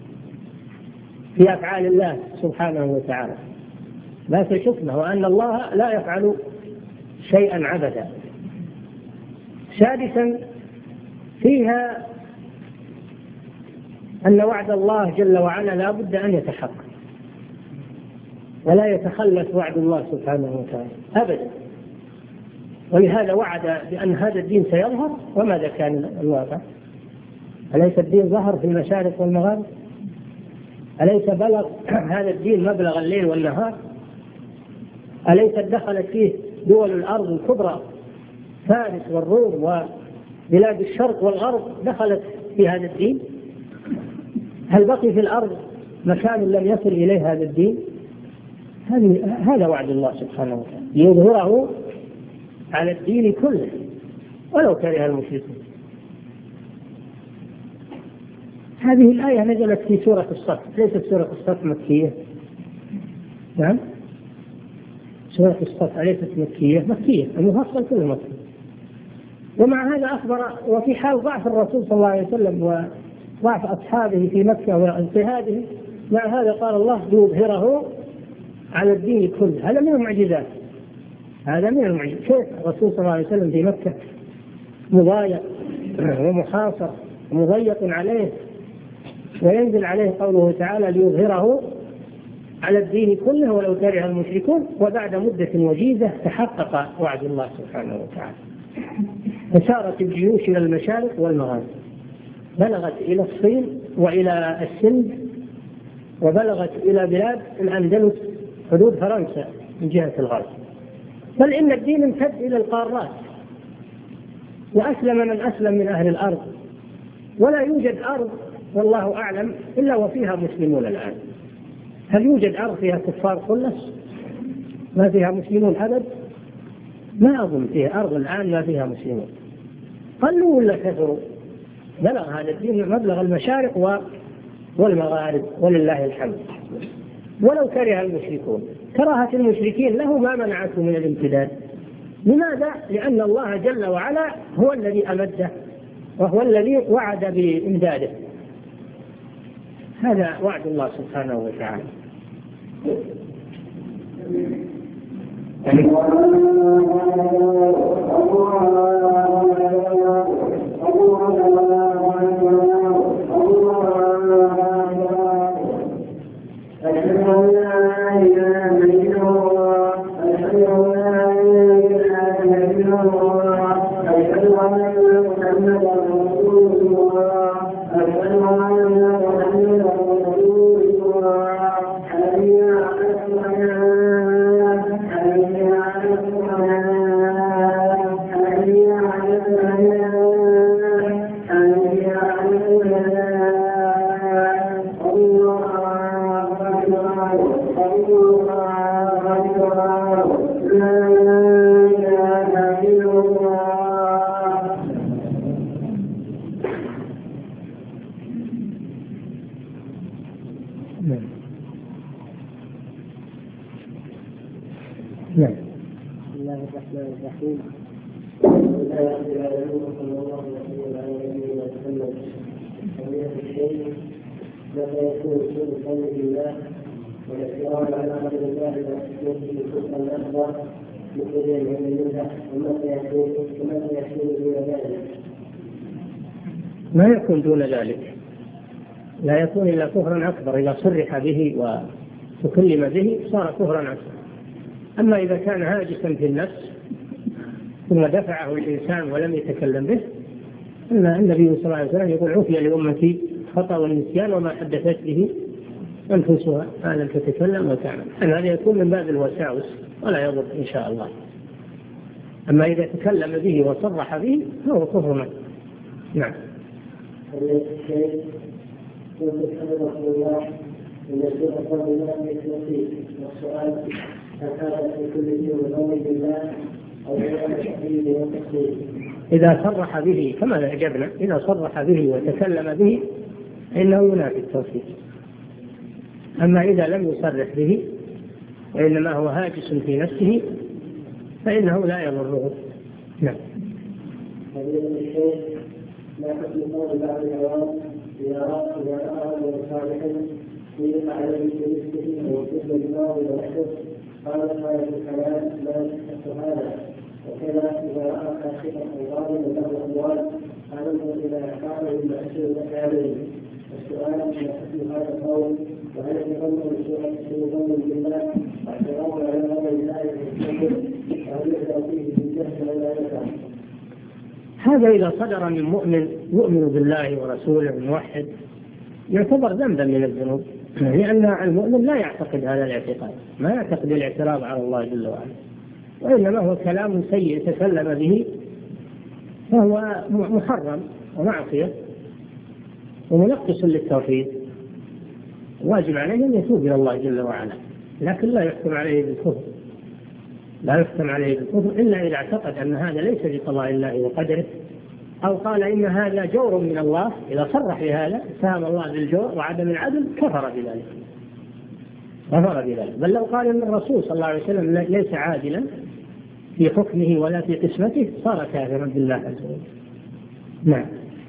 في أفعال الله سبحانه وتعالى، لا في الحكمة، وأن الله لا يفعل شيئا عبثا. سادسا فيها أن وعد الله جل وعلا لا بد أن يتحقق، ولا يتخلف وعد الله سبحانه وتعالى أبدا. ولهذا وعد بأن هذا الدين سيظهر، وماذا كان الواقع؟ أليس الدين ظهر في المشارق والمغارب؟ أليس بلغ هذا الدين مبلغ الليل والنهار؟ أليس دخلت فيه دول الأرض الكبرى فارس والروم وبلاد الشرق والغرب دخلت في هذا الدين؟ هل بقي في الأرض مكان لم يصل إليه هذا الدين؟ هذا وعد الله سبحانه وتعالى ليظهره على الدين كله ولو كره المشركون. هذه الآية نزلت في سورة الصف، ليست سورة الصف مكية؟ نعم، سورة الصف أليست مكية؟ مكية، المفصل كله مكي. ومع هذا أخبر، وفي حال ضعف الرسول صلى الله عليه وسلم وضعف أصحابه في مكة واجتهادهم، مع هذا قال الله ليظهره على الدين كله. هذا من المعجزات، هذا من المعجزات. كيف الرسول صلى الله عليه وسلم في مكة مضايق ومحاصر ومضيق عليه، وينزل عليه قوله تعالى ليظهره على الدين كله ولو كره المشركون، وبعد مدة وجيزة تحقق وعد الله سبحانه وتعالى. فسارت الجيوش إلى المشارق والمغارب، بلغت إلى الصين وإلى السند، وبلغت إلى بلاد الأندلس حدود فرنسا من جهة الغرب، بل إن الدين امتد إلى القارات، وأسلم من أسلم من أهل الأرض، ولا يوجد أرض والله أعلم إلا وفيها مسلمون الآن. هل يوجد أرض فيها كفار خلص ما فيها مسلمون أبد؟ ما أظن فيها أرض الآن ما فيها مسلمون، قلوا ولا كثروا. بلغ هذا الدين مبلغ المشارق والمغارب ولله الحمد، ولو كره المشركون. كراهة المشركين له ما منعته من الامتداد. لماذا؟ لأن الله جل وعلا هو الذي أمده، وهو الذي وعد بإمداده. هذا وعد الله سبحانه وتعالى. ما يكون دون ذلك، لا يكون إلا كفرا أكبر. إذا صرح به وتكلم به صار كفرا أكبر. أما إذا كان هاجسا في النفس ثم دفعه الإنسان ولم يتكلم به، أن النبي صلى الله عليه وسلم يقول عفي لأمتي خطأ والنسيان وما حدثت به أنفسها ما لم تتكلم وتعمل. أن هذا يكون من باب الوساوس ولا يضر إن شاء الله. أما إذا تكلم به وصرح به فهو كفر. نعم. الشيء يقول رسول الله إن سورة الله يكفي. والسؤال هل هذا في كل شيء يؤمن بالله أو يؤمن بالتحديد والتقدير؟ إذا صرح به كما أجبنا، إذا صرح به وتكلم به فإنه ينافي التوحيد. أما إذا لم يصرح به وإنما هو هاجس في نفسه فإنه لا يضره. نعم. لا حكم قول بعض العوام إذا رأى إذا رأى من صالحا يقع عليه بنفسه ويكتب بالله ونحسه قال هذا الحلال لا يحس هذا. وكذا إذا رأى خاشقا ظالما له أموال قال إذا قال المأسور عليه السؤال في هذا القول وهل يتضمن الشيء يتضمن بالله واعتراض على هذا الله المستقبل وهل يبدا فيه بالجهل ولا يفهم؟ هذا إذا صدر من مؤمن يؤمن بالله ورسوله موحد يعتبر ذنبا من الذنوب، لأن المؤمن لا يعتقد هذا الاعتقاد، ما يعتقد الاعتراض على الله جل وعلا، وإنما هو كلام سيء تكلم به فهو محرم ومعصية ومنقص للتوحيد، واجب عليه أن يتوب إلى الله جل وعلا، لكن لا يحكم عليه بالكفر، لا يحكم عليه بالكفر إلا إذا اعتقد أن هذا ليس بقضاء الله وقدره، أو قال إن هذا جور من الله، إذا صرح بهذا اتهم الله بالجور وعدم العدل كفر بذلك، كفر بذلك. بل لو قال إن الرسول صلى الله عليه وسلم ليس عادلا في حكمه ولا في قسمته صار كافرا بالله عز وجل. نعم.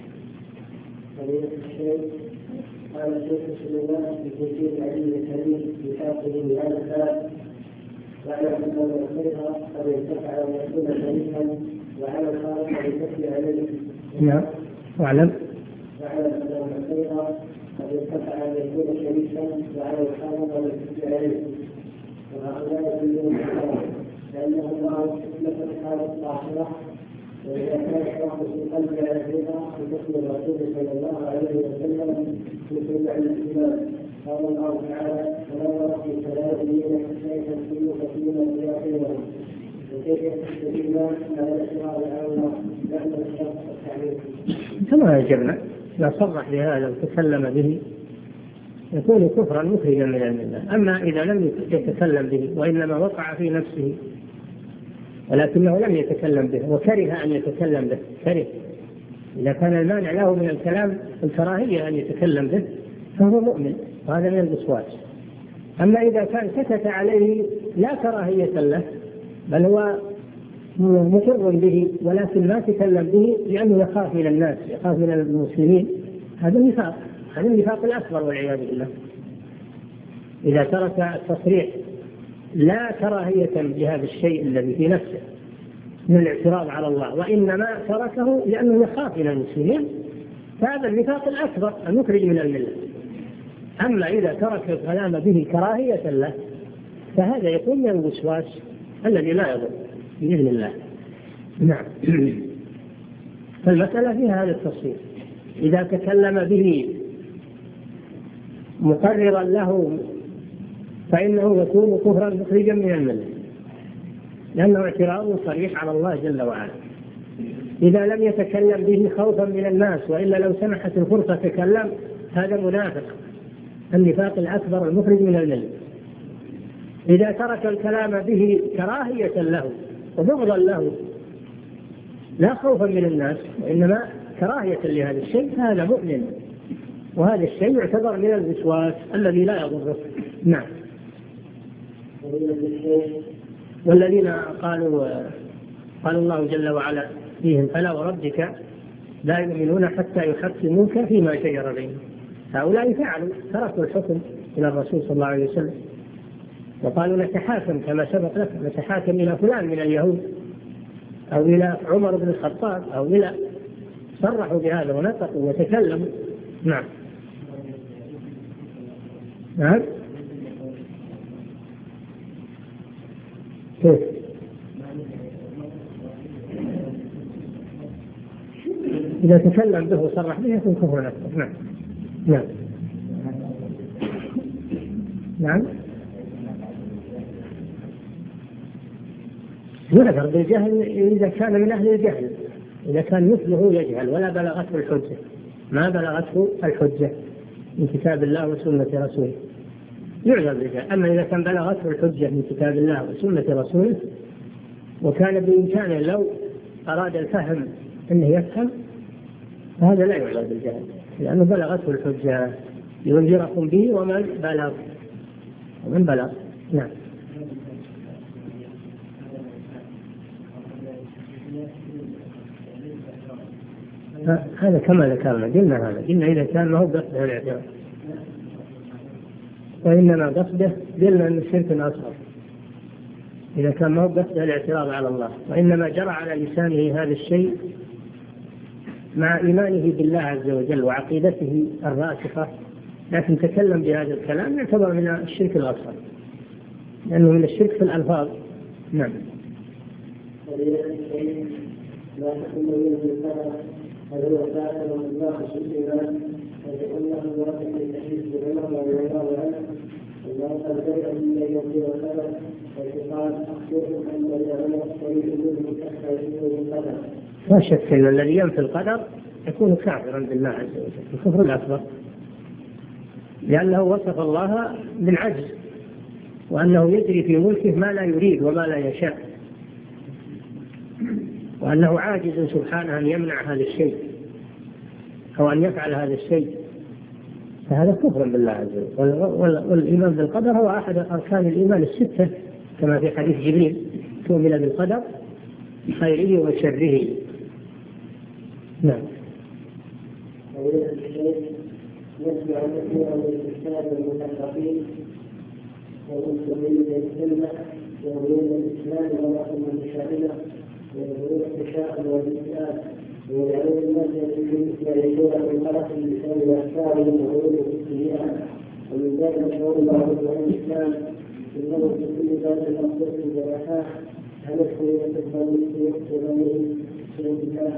قال الشيخ سليمان في تفسير العلم الكريم في حاصله بهذا الباب واعلم ان الخير قد ارتفع ويكون شريفا وعلى الخالق قد يكفي عليه. نعم. واعلم واعلم ان الخير قد ارتفع ويكون شريفا وعلى الخالق قد يكفي عليه. وهؤلاء يدلون على لانه الله حكمه الحاله الطاهره، وإذا كان الشخص في قلب على الرضا بحكم الرسول صلى الله عليه وسلم في سبع الإسلام قال الله تعالى فلا في كلامه حتى يكفيوا كثيرا بآخرهم وكيف يستدل على الإشراع على الله لأن الشخص التعليم كما يجبنا إذا صرح بهذا وتكلم به يكون كفرا مخرجا من الملة. أما إذا لم يتكلم به وإنما وقع في نفسه ولكنه لم يتكلم به وكره أن يتكلم به، كره، إذا كان المانع له من الكلام الكراهية أن يتكلم به فهو مؤمن، وهذا من الوسواس. أما إذا كان سكت عليه لا كراهية له بل هو مقر به ولكن ما تكلم به لأنه يخاف من الناس، يخاف من المسلمين، هذا النفاق، هذا النفاق الأكبر والعياذ بالله. إذا ترك التصريح لا كراهية لهذا الشيء الذي في نفسه من الاعتراض على الله، وإنما تركه لأنه يخاف من المسلمين، فهذا النفاق الأكبر المخرج من الملة. أما إذا ترك الكلام به كراهية له فهذا يكون من الوسواس الذي لا يضر بإذن الله. نعم. فالمسألة فيها هذا التفصيل، إذا تكلم به مقررا له فإنه يكون كفرا مخرجا من الملة لأنه اعتراض صريح على الله جل وعلا. إذا لم يتكلم به خوفا من الناس وإلا لو سمحت الفرصة تكلم، هذا منافق، النفاق الأكبر المخرج من الملة. إذا ترك الكلام به كراهية له وبغضا له لا خوفا من الناس وإنما كراهية لهذا الشيء هذا مؤمن، وهذا الشيء يعتبر من الوسواس الذي لا يضره. نعم. والذين قالوا قال الله جل وعلا فيهم فلا وربك لا يؤمنون حتى يحكموك فيما شجر بينهم، هؤلاء فعلوا تركوا الحكم إلى الرسول صلى الله عليه وسلم وقالوا نتحاكم كما سبق لك، نتحاكم إلى فلان من اليهود أو إلى عمر بن الخطاب أو إلى، صرحوا بهذا ونطقوا وتكلموا. نعم. نعم. كيف؟ إذا تكلم به وصرح به يكون كفر أكبر. نعم. نعم. نعم. يعذر بالجهل إذا كان من أهل الجهل، إذا كان مثله يجهل ولا بلغته الحجة، ما بلغته الحجة من كتاب الله وسنة رسوله يعذر بالجهل. أما إذا كان بلغته الحجة من كتاب الله وسنة رسوله وكان بإمكانه لو أراد الفهم أنه يفهم فهذا لا يعذر بالجهل، لأنه بلغته الحجة ينذركم به ومن بلغ ومن بلغ. نعم. هذا كما ذكرنا، قلنا هذا قلنا إذا كان ما هو قصده الاعتراض وإنما قصده قلنا أن الشرك أصغر، إذا كان ما هو قصده الاعتراض على الله وإنما جرى على لسانه هذا الشيء مع إيمانه بالله عز وجل وعقيدته الراسخة، لكن تكلم بهذا الكلام يعتبر من الشرك الأصغر، لأنه من الشرك في الألفاظ. نعم. لا تكون من الفرق هذا وسائل الله الإيمان فإنه يرد التحديث بالعلم والعلم عنه الله قد بدأ من يوم القدر وقال أخبرهم أن العلم طريق منه أكثر من القدر. لا شك أن الذي ينفي القدر يكون كافرا بالله عز وجل الكفر الأكبر، لأنه وصف الله بالعجز وأنه يجري في ملكه ما لا يريد وما لا يشاء، وأنه عاجز سبحانه أن يمنع هذا الشيء أو أن يفعل هذا الشيء، فهذا كفر بالله عز وجل. والإيمان بالقدر هو أحد أركان الإيمان الستة كما في حديث جبريل: تؤمن بالقدر خيره وشره. نعم. يتبع كثيرا من الكتاب المثقفين والمسلمين بالسنة ويريدون الإسلام ولكن المشاكلة ويريدون التشاؤم والإسلام ويجعلون الناس يعيشون في مرض بسبب أفكارهم وعلوم السيئات، ومن ذلك شعور بعضهم عن الإسلام إنه في كل ذات المقصود بالرحاح هل الخيرة الضمير وغيره سيئات.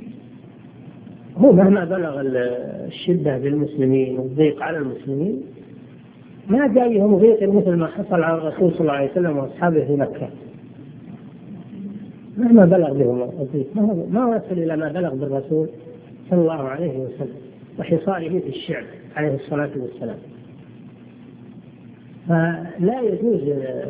هو مهما بلغ الشدة بالمسلمين والضيق على المسلمين ما جاءهم ضيق مثل ما حصل على الرسول صلى الله عليه وسلم وأصحابه في مكة. مهما بلغ بهم الضيق ما وصل إلى ما بلغ بالرسول صلى الله عليه وسلم وحصاره في الشعب عليه الصلاة والسلام. فلا يجوز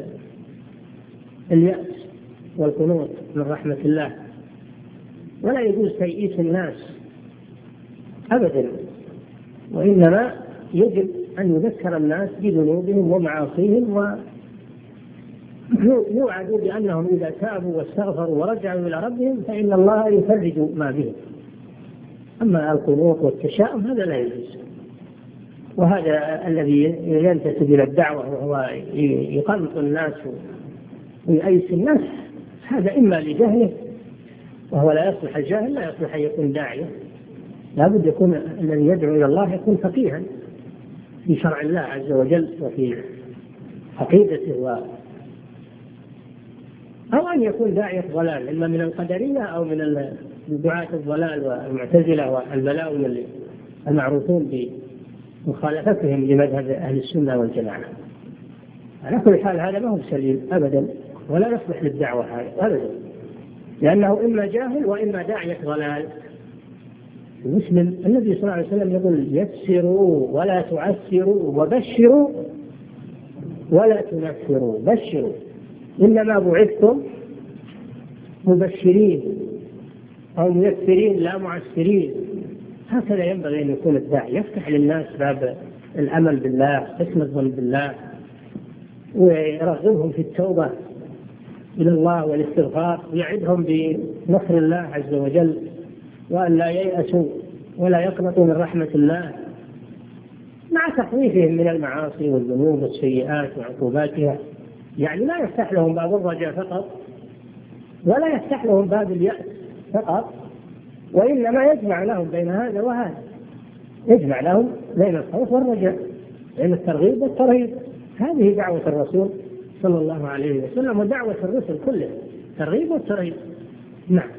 اليأس والقنوط من رحمة الله، ولا يجوز تيئيس الناس أبدا، وإنما يجب أن يذكر الناس بذنوبهم ومعاصيهم ويوعدوا بأنهم إذا تابوا واستغفروا ورجعوا إلى ربهم فإن الله يفرج ما بهم. أما القنوط والتشاؤم هذا لا يجوز، وهذا الذي ينتسب إلى الدعوة وهو يقنط الناس ويأيس الناس هذا إما لجهله، وهو لا يصلح الجاهل لا يصلح أن يكون داعية، لا بد يكون الذي يدعو إلى الله يكون فقيها في شرع الله عز وجل وفي عقيدته، و... أو أن يكون داعية ضلال إما من القدرية أو من دعاة الضلال والمعتزلة والبلاوي المعروفون بمخالفتهم لمذهب أهل السنة والجماعة. على كل حال هذا ما هو سليم أبدا ولا يصلح للدعوة هذا أبدا، لأنه إما جاهل وإما داعية ضلال. المسلم النبي صلى الله عليه وسلم يقول: يسروا ولا تعسروا وبشروا ولا تنفروا. بشروا، إنما بعثتم مبشرين أو ميسرين لا معسرين. هكذا ينبغي أن يكون الداعي، يفتح للناس باب الأمل بالله، حسن الظن بالله، ويرغبهم في التوبة إلى الله والاستغفار، ويعدهم بنصر الله عز وجل، وأن لا ييأسوا ولا يقنطوا من رحمة الله، مع تخويفهم من المعاصي والذنوب والسيئات وعقوباتها. يعني لا يفتح لهم باب الرجاء فقط ولا يفتح لهم باب اليأس فقط، وإنما يجمع لهم بين هذا وهذا، يجمع لهم بين الخوف والرجاء، بين الترغيب والترهيب. هذه دعوة الرسول صلى الله عليه وسلم ودعوة الرسل كلها، الترغيب والترهيب. نعم.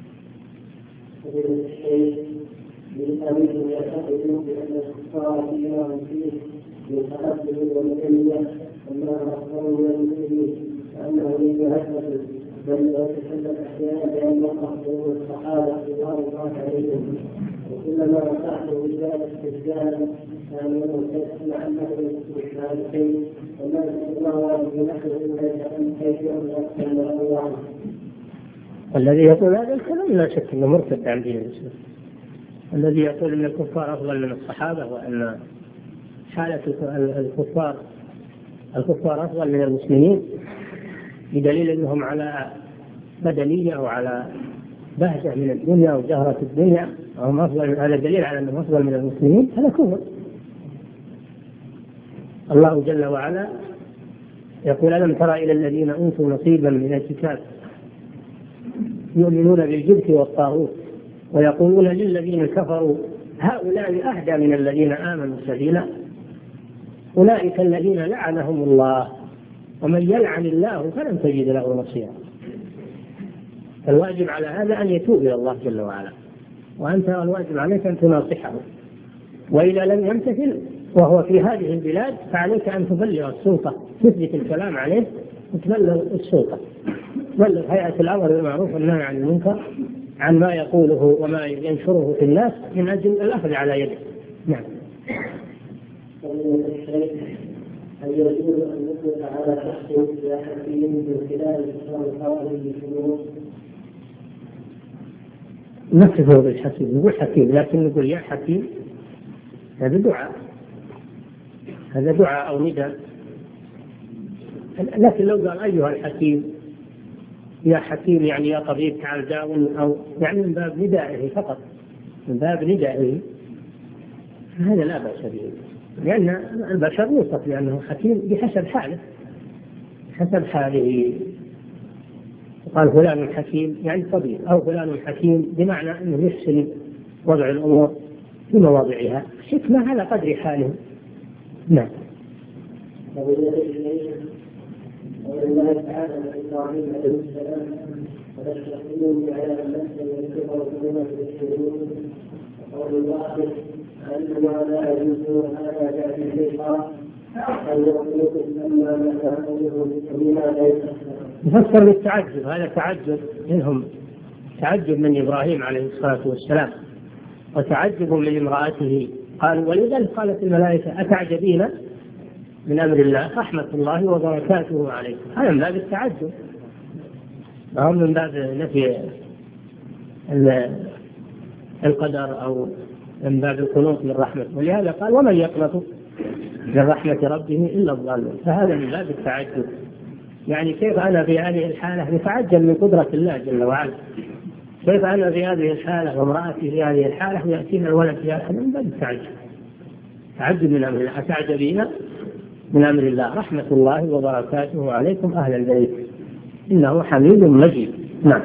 بالأمين يعتقدون بأن الكفار فيما هم فيه من تقدم والعلم وما أخبروا من المسلمين أنه يتهدد بل يتحدث أحيانا بأن أخبروا الصحابة رضوان الله عليهم، وكلما وقعتم بذلك استجدادا كانوا يستثنى عنه بالصالحين وما يذكر الله بنحو إلا أن كيفية أكثر من الله. الذي يقول هذا الكلام لا شك أنه مرتد عن دين الإسلام. الذي يقول أن الكفار أفضل من الصحابة وأن حالة الكفار الكفار أفضل من المسلمين بدليل أنهم على بدنية وعلى بهجة من الدنيا وجهرة الدنيا وهم أفضل، هذا دليل على أنهم أفضل من المسلمين، هذا كفر. الله جل وعلا يقول: ألم ترى إلى الذين أوتوا نصيبا من الكتاب يؤمنون بالجبت والطاغوت ويقولون للذين كفروا هؤلاء أهدى من الذين آمنوا سبيلا أولئك الذين لعنهم الله ومن يلعن الله فلن تجد له نصيرا. الواجب على هذا أن يتوب إلى الله جل وعلا، وأنت الواجب عليك أن تناصحه، وإذا لم يمتثل وهو في هذه البلاد فعليك أن تبلغ السلطة، تثبت الكلام عليه وتبلغ السلطة، تبلغ هيئة الأمر بالمعروف والنهي عن المنكر عن ما يقوله وما ينشره في الناس من أجل الأخذ على يده. نعم. هل يجوز أن نطلق على شخص يا حكيم من خلال إسلام الحوالي بالشروط؟ نصفه بالحكيم، نقول حكيم لكن نقول يا حكيم، هذا دعاء، هذا دعاء أو نداء. لكن لو قال أيها الحكيم يا حكيم يعني يا طبيب تعال داوم، أو يعني من باب ندائه فقط، من باب ندائه، هذا لا بأس به، لأن البشر يوصف لأنه حكيم بحسب حاله، حسب حاله. قال فلان حكيم يعني طبيب، أو فلان حكيم بمعنى أنه يحسن وضع الأمور في مواضعها، حكمة على قدر حاله. نعم. الله تعالى إبراهيم عليه السلام وتشتغلون على النفس والكفر بما تشتغلون وقول الله أنما لا يجوز هذا جاء في الشيطان أن يخلق لما نتعلمه بما لا يستحسن. يفسر بالتعجب، هذا تعجب منهم، تعجب من إبراهيم عليه الصلاة والسلام وتعجب من امرأته. قالوا ولذلك قالت الملائكة أتعجبين من أمر الله رحمة الله وبركاته عليكم، هذا من باب التعجب، أو من باب نفي القدر أو من باب القنوط من رحمة. ولهذا قال ومن يقنط من رحمة ربه إلا الضالون، فهذا من باب التعجب. يعني كيف أنا في هذه الحالة نتعجب من قدرة الله جل وعلا، كيف أنا في هذه الحالة وامرأتي في هذه الحالة ويأتينا الولد في هذا، من باب التعجب، تعجب من أمر الله. أتعجبين من أمر الله رحمة الله وبركاته عليكم أهل البيت إنه حميد مجيد. نعم.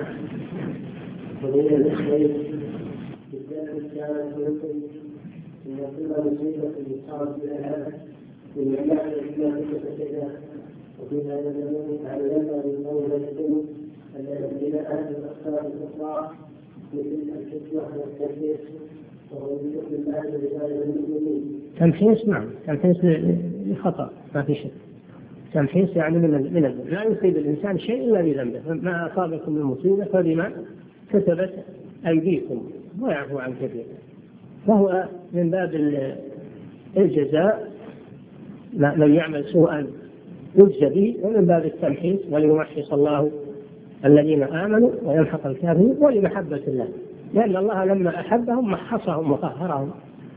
وفيها يدلون على لنا من قول الجن الذين أهل الأخطاء الأخرى مثل الحكمة والتحديث وهو بشكل الأهل رسالة المؤمنين. تمحيص، نعم، تمحيص لخطأ ما في شك، تمحيص يعني من من الذنب، لا يصيب الإنسان شيء إلا بذنبه، ما أصابكم من مصيبة فبما كسبت أيديكم ويعفو عن كثير، فهو من باب الجزاء من يعمل سوءا يجزى به، ومن باب التمحيص وليمحص الله الذين آمنوا ويمحق الكافرين ولمحبة الله، لأن الله لما أحبهم محصهم وطهرهم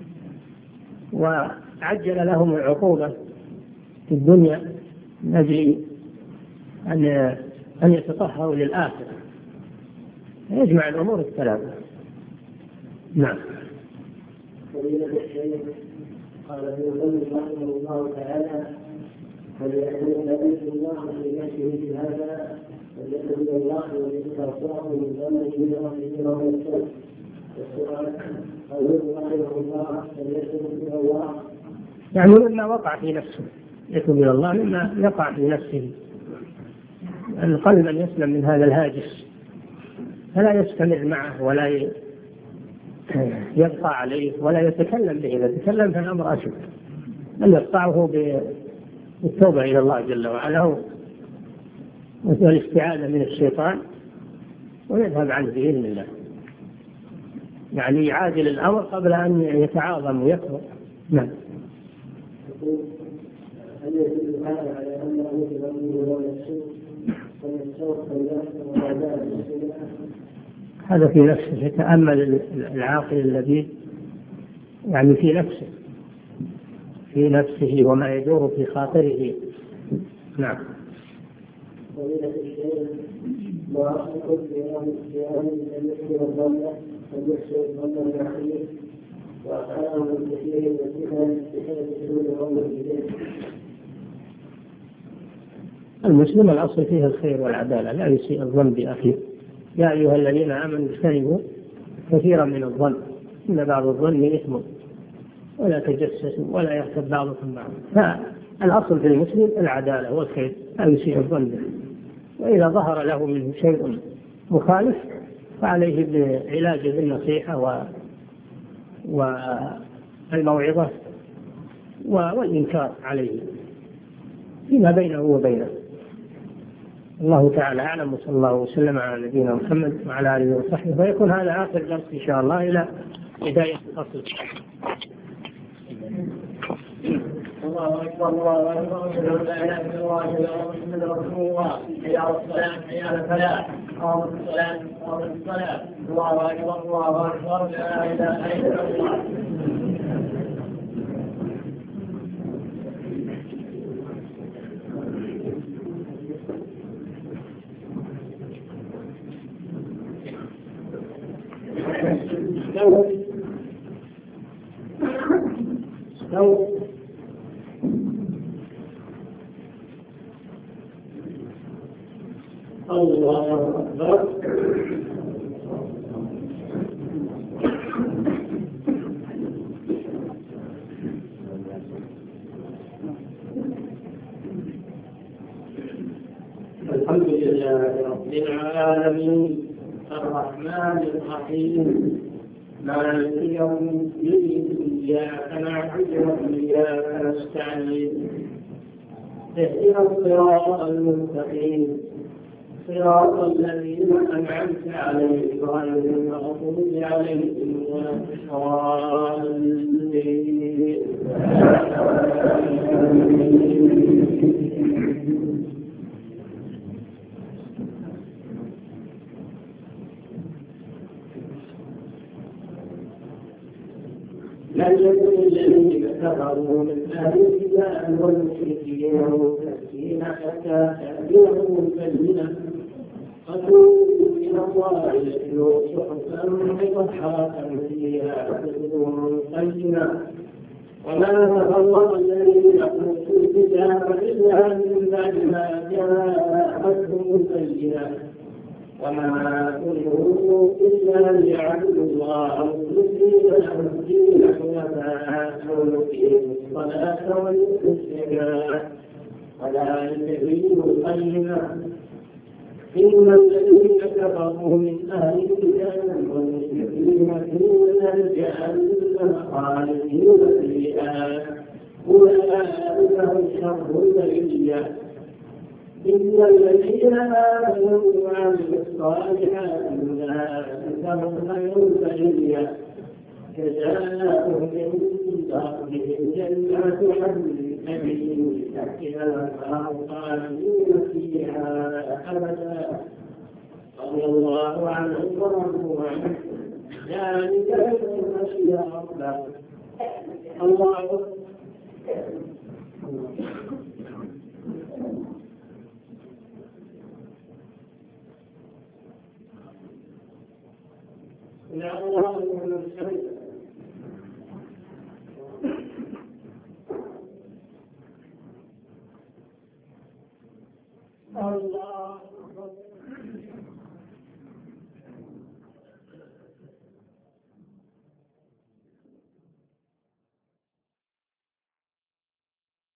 وعجل لهم العقوبة في الدنيا من أجل أن أن يتطهروا للآخرة، يجمع الأمور الثلاثة. نعم. قال ابن رحمه الله تعالى فليأتي النبي الله في نفسه بهذا فليأتي الله ويستغفره من ذنبه بغفره ويغفره. والسؤال قال رحمه الله فليأتي الى الله يعني مما وقع في نفسه، يتوب الى الله مما يقع في نفسه، القلب ان يسلم من هذا الهاجس فلا يستمر معه ولا يبقى عليه ولا يتكلم به، إذا تكلم فالأمر أشد، أن يقطعه بالتوبة إلى الله جل وعلا والاستعاذة من الشيطان ويذهب عنه بإذن الله، يعني يعادل الأمر قبل أن يتعاظم ويكبر. نعم. هل يدل هذا على أنه يغني ولا السوء فيتصور ولا هذا في نفسه، يتأمل العاقل الذي يعني في نفسه في نفسه وما يدور في خاطره. نعم. فضيلة الشيخ وأصدق بأن أن يحسن الظن أن يحسن الظن العقيم وأفعاله من كثير من الفتن بسبب سوء الظن إليه. المسلم الأصل فيه الخير والعدالة، لا يسيء الظن بأخيه. يا أيها الذين آمنوا اجتنبوا كثيرا من الظن، إن بعض الظن إثم، ولا تجسسوا ولا يغتب بعضكم بعضا. فالأصل في المسلم العدالة والخير، لا يسيء الظن به، وإذا ظهر له منه شيء مخالف فعليه بعلاجه بالنصيحة والموعظة والإنكار عليه فيما بينه وبينه. الله تعالى أعلم، وصلى الله وسلم على نبينا محمد وعلى آله وصحبه. فيكون هذا آخر درس إن شاء الله إلى بداية الفصل. الله أكبر الله أكبر أشهد أن لا إله إلا الله محمد رسول الله. حي على الصلاة حي على الفلاح قامت الصلاة قامت الصلاة. الله أكبر الله أكبر لا إله إلا الله. استووا استووا الله أكبر. الحمد لله رب العالمين الرحمن الرحيم مالك يوم الدين إياك نعبد وإياك نستعين اهدنا الصراط المستقيم صراط الذين أنعمت عليهم غير المغضوب عليهم ولا الضالين. لم يكن الذين كفروا من أهل الكتاب والمشركين منفكين حتى تأتيهم البينة فتوبوا إلى الله يتلو صحفا مطهرة فيها كتب قيمة وما تفرق الذين أوتوا الكتاب إلا من بعد ما جاءتهم البينة وما أمروا إلا ليعبدوا الله مخلصين له الدين حنفاء ويقيموا الصلاة ويؤتوا الزكاة وذلك دين القيمة. إن الذين كفروا من أهل الكتاب والمشركين في نار جهنم خالدين فيها أولئك هم شر البرية. إن الذين آمنوا وعملوا الصالحات أولئك هم خير البرية جزاؤهم عند ربهم جنات عدن تجري من تحتها الأنهار خالدين فيها أبدا رضي الله عنهم ورضوا عنه ذلك لمن خشي ربه. الله لا الله من الشيء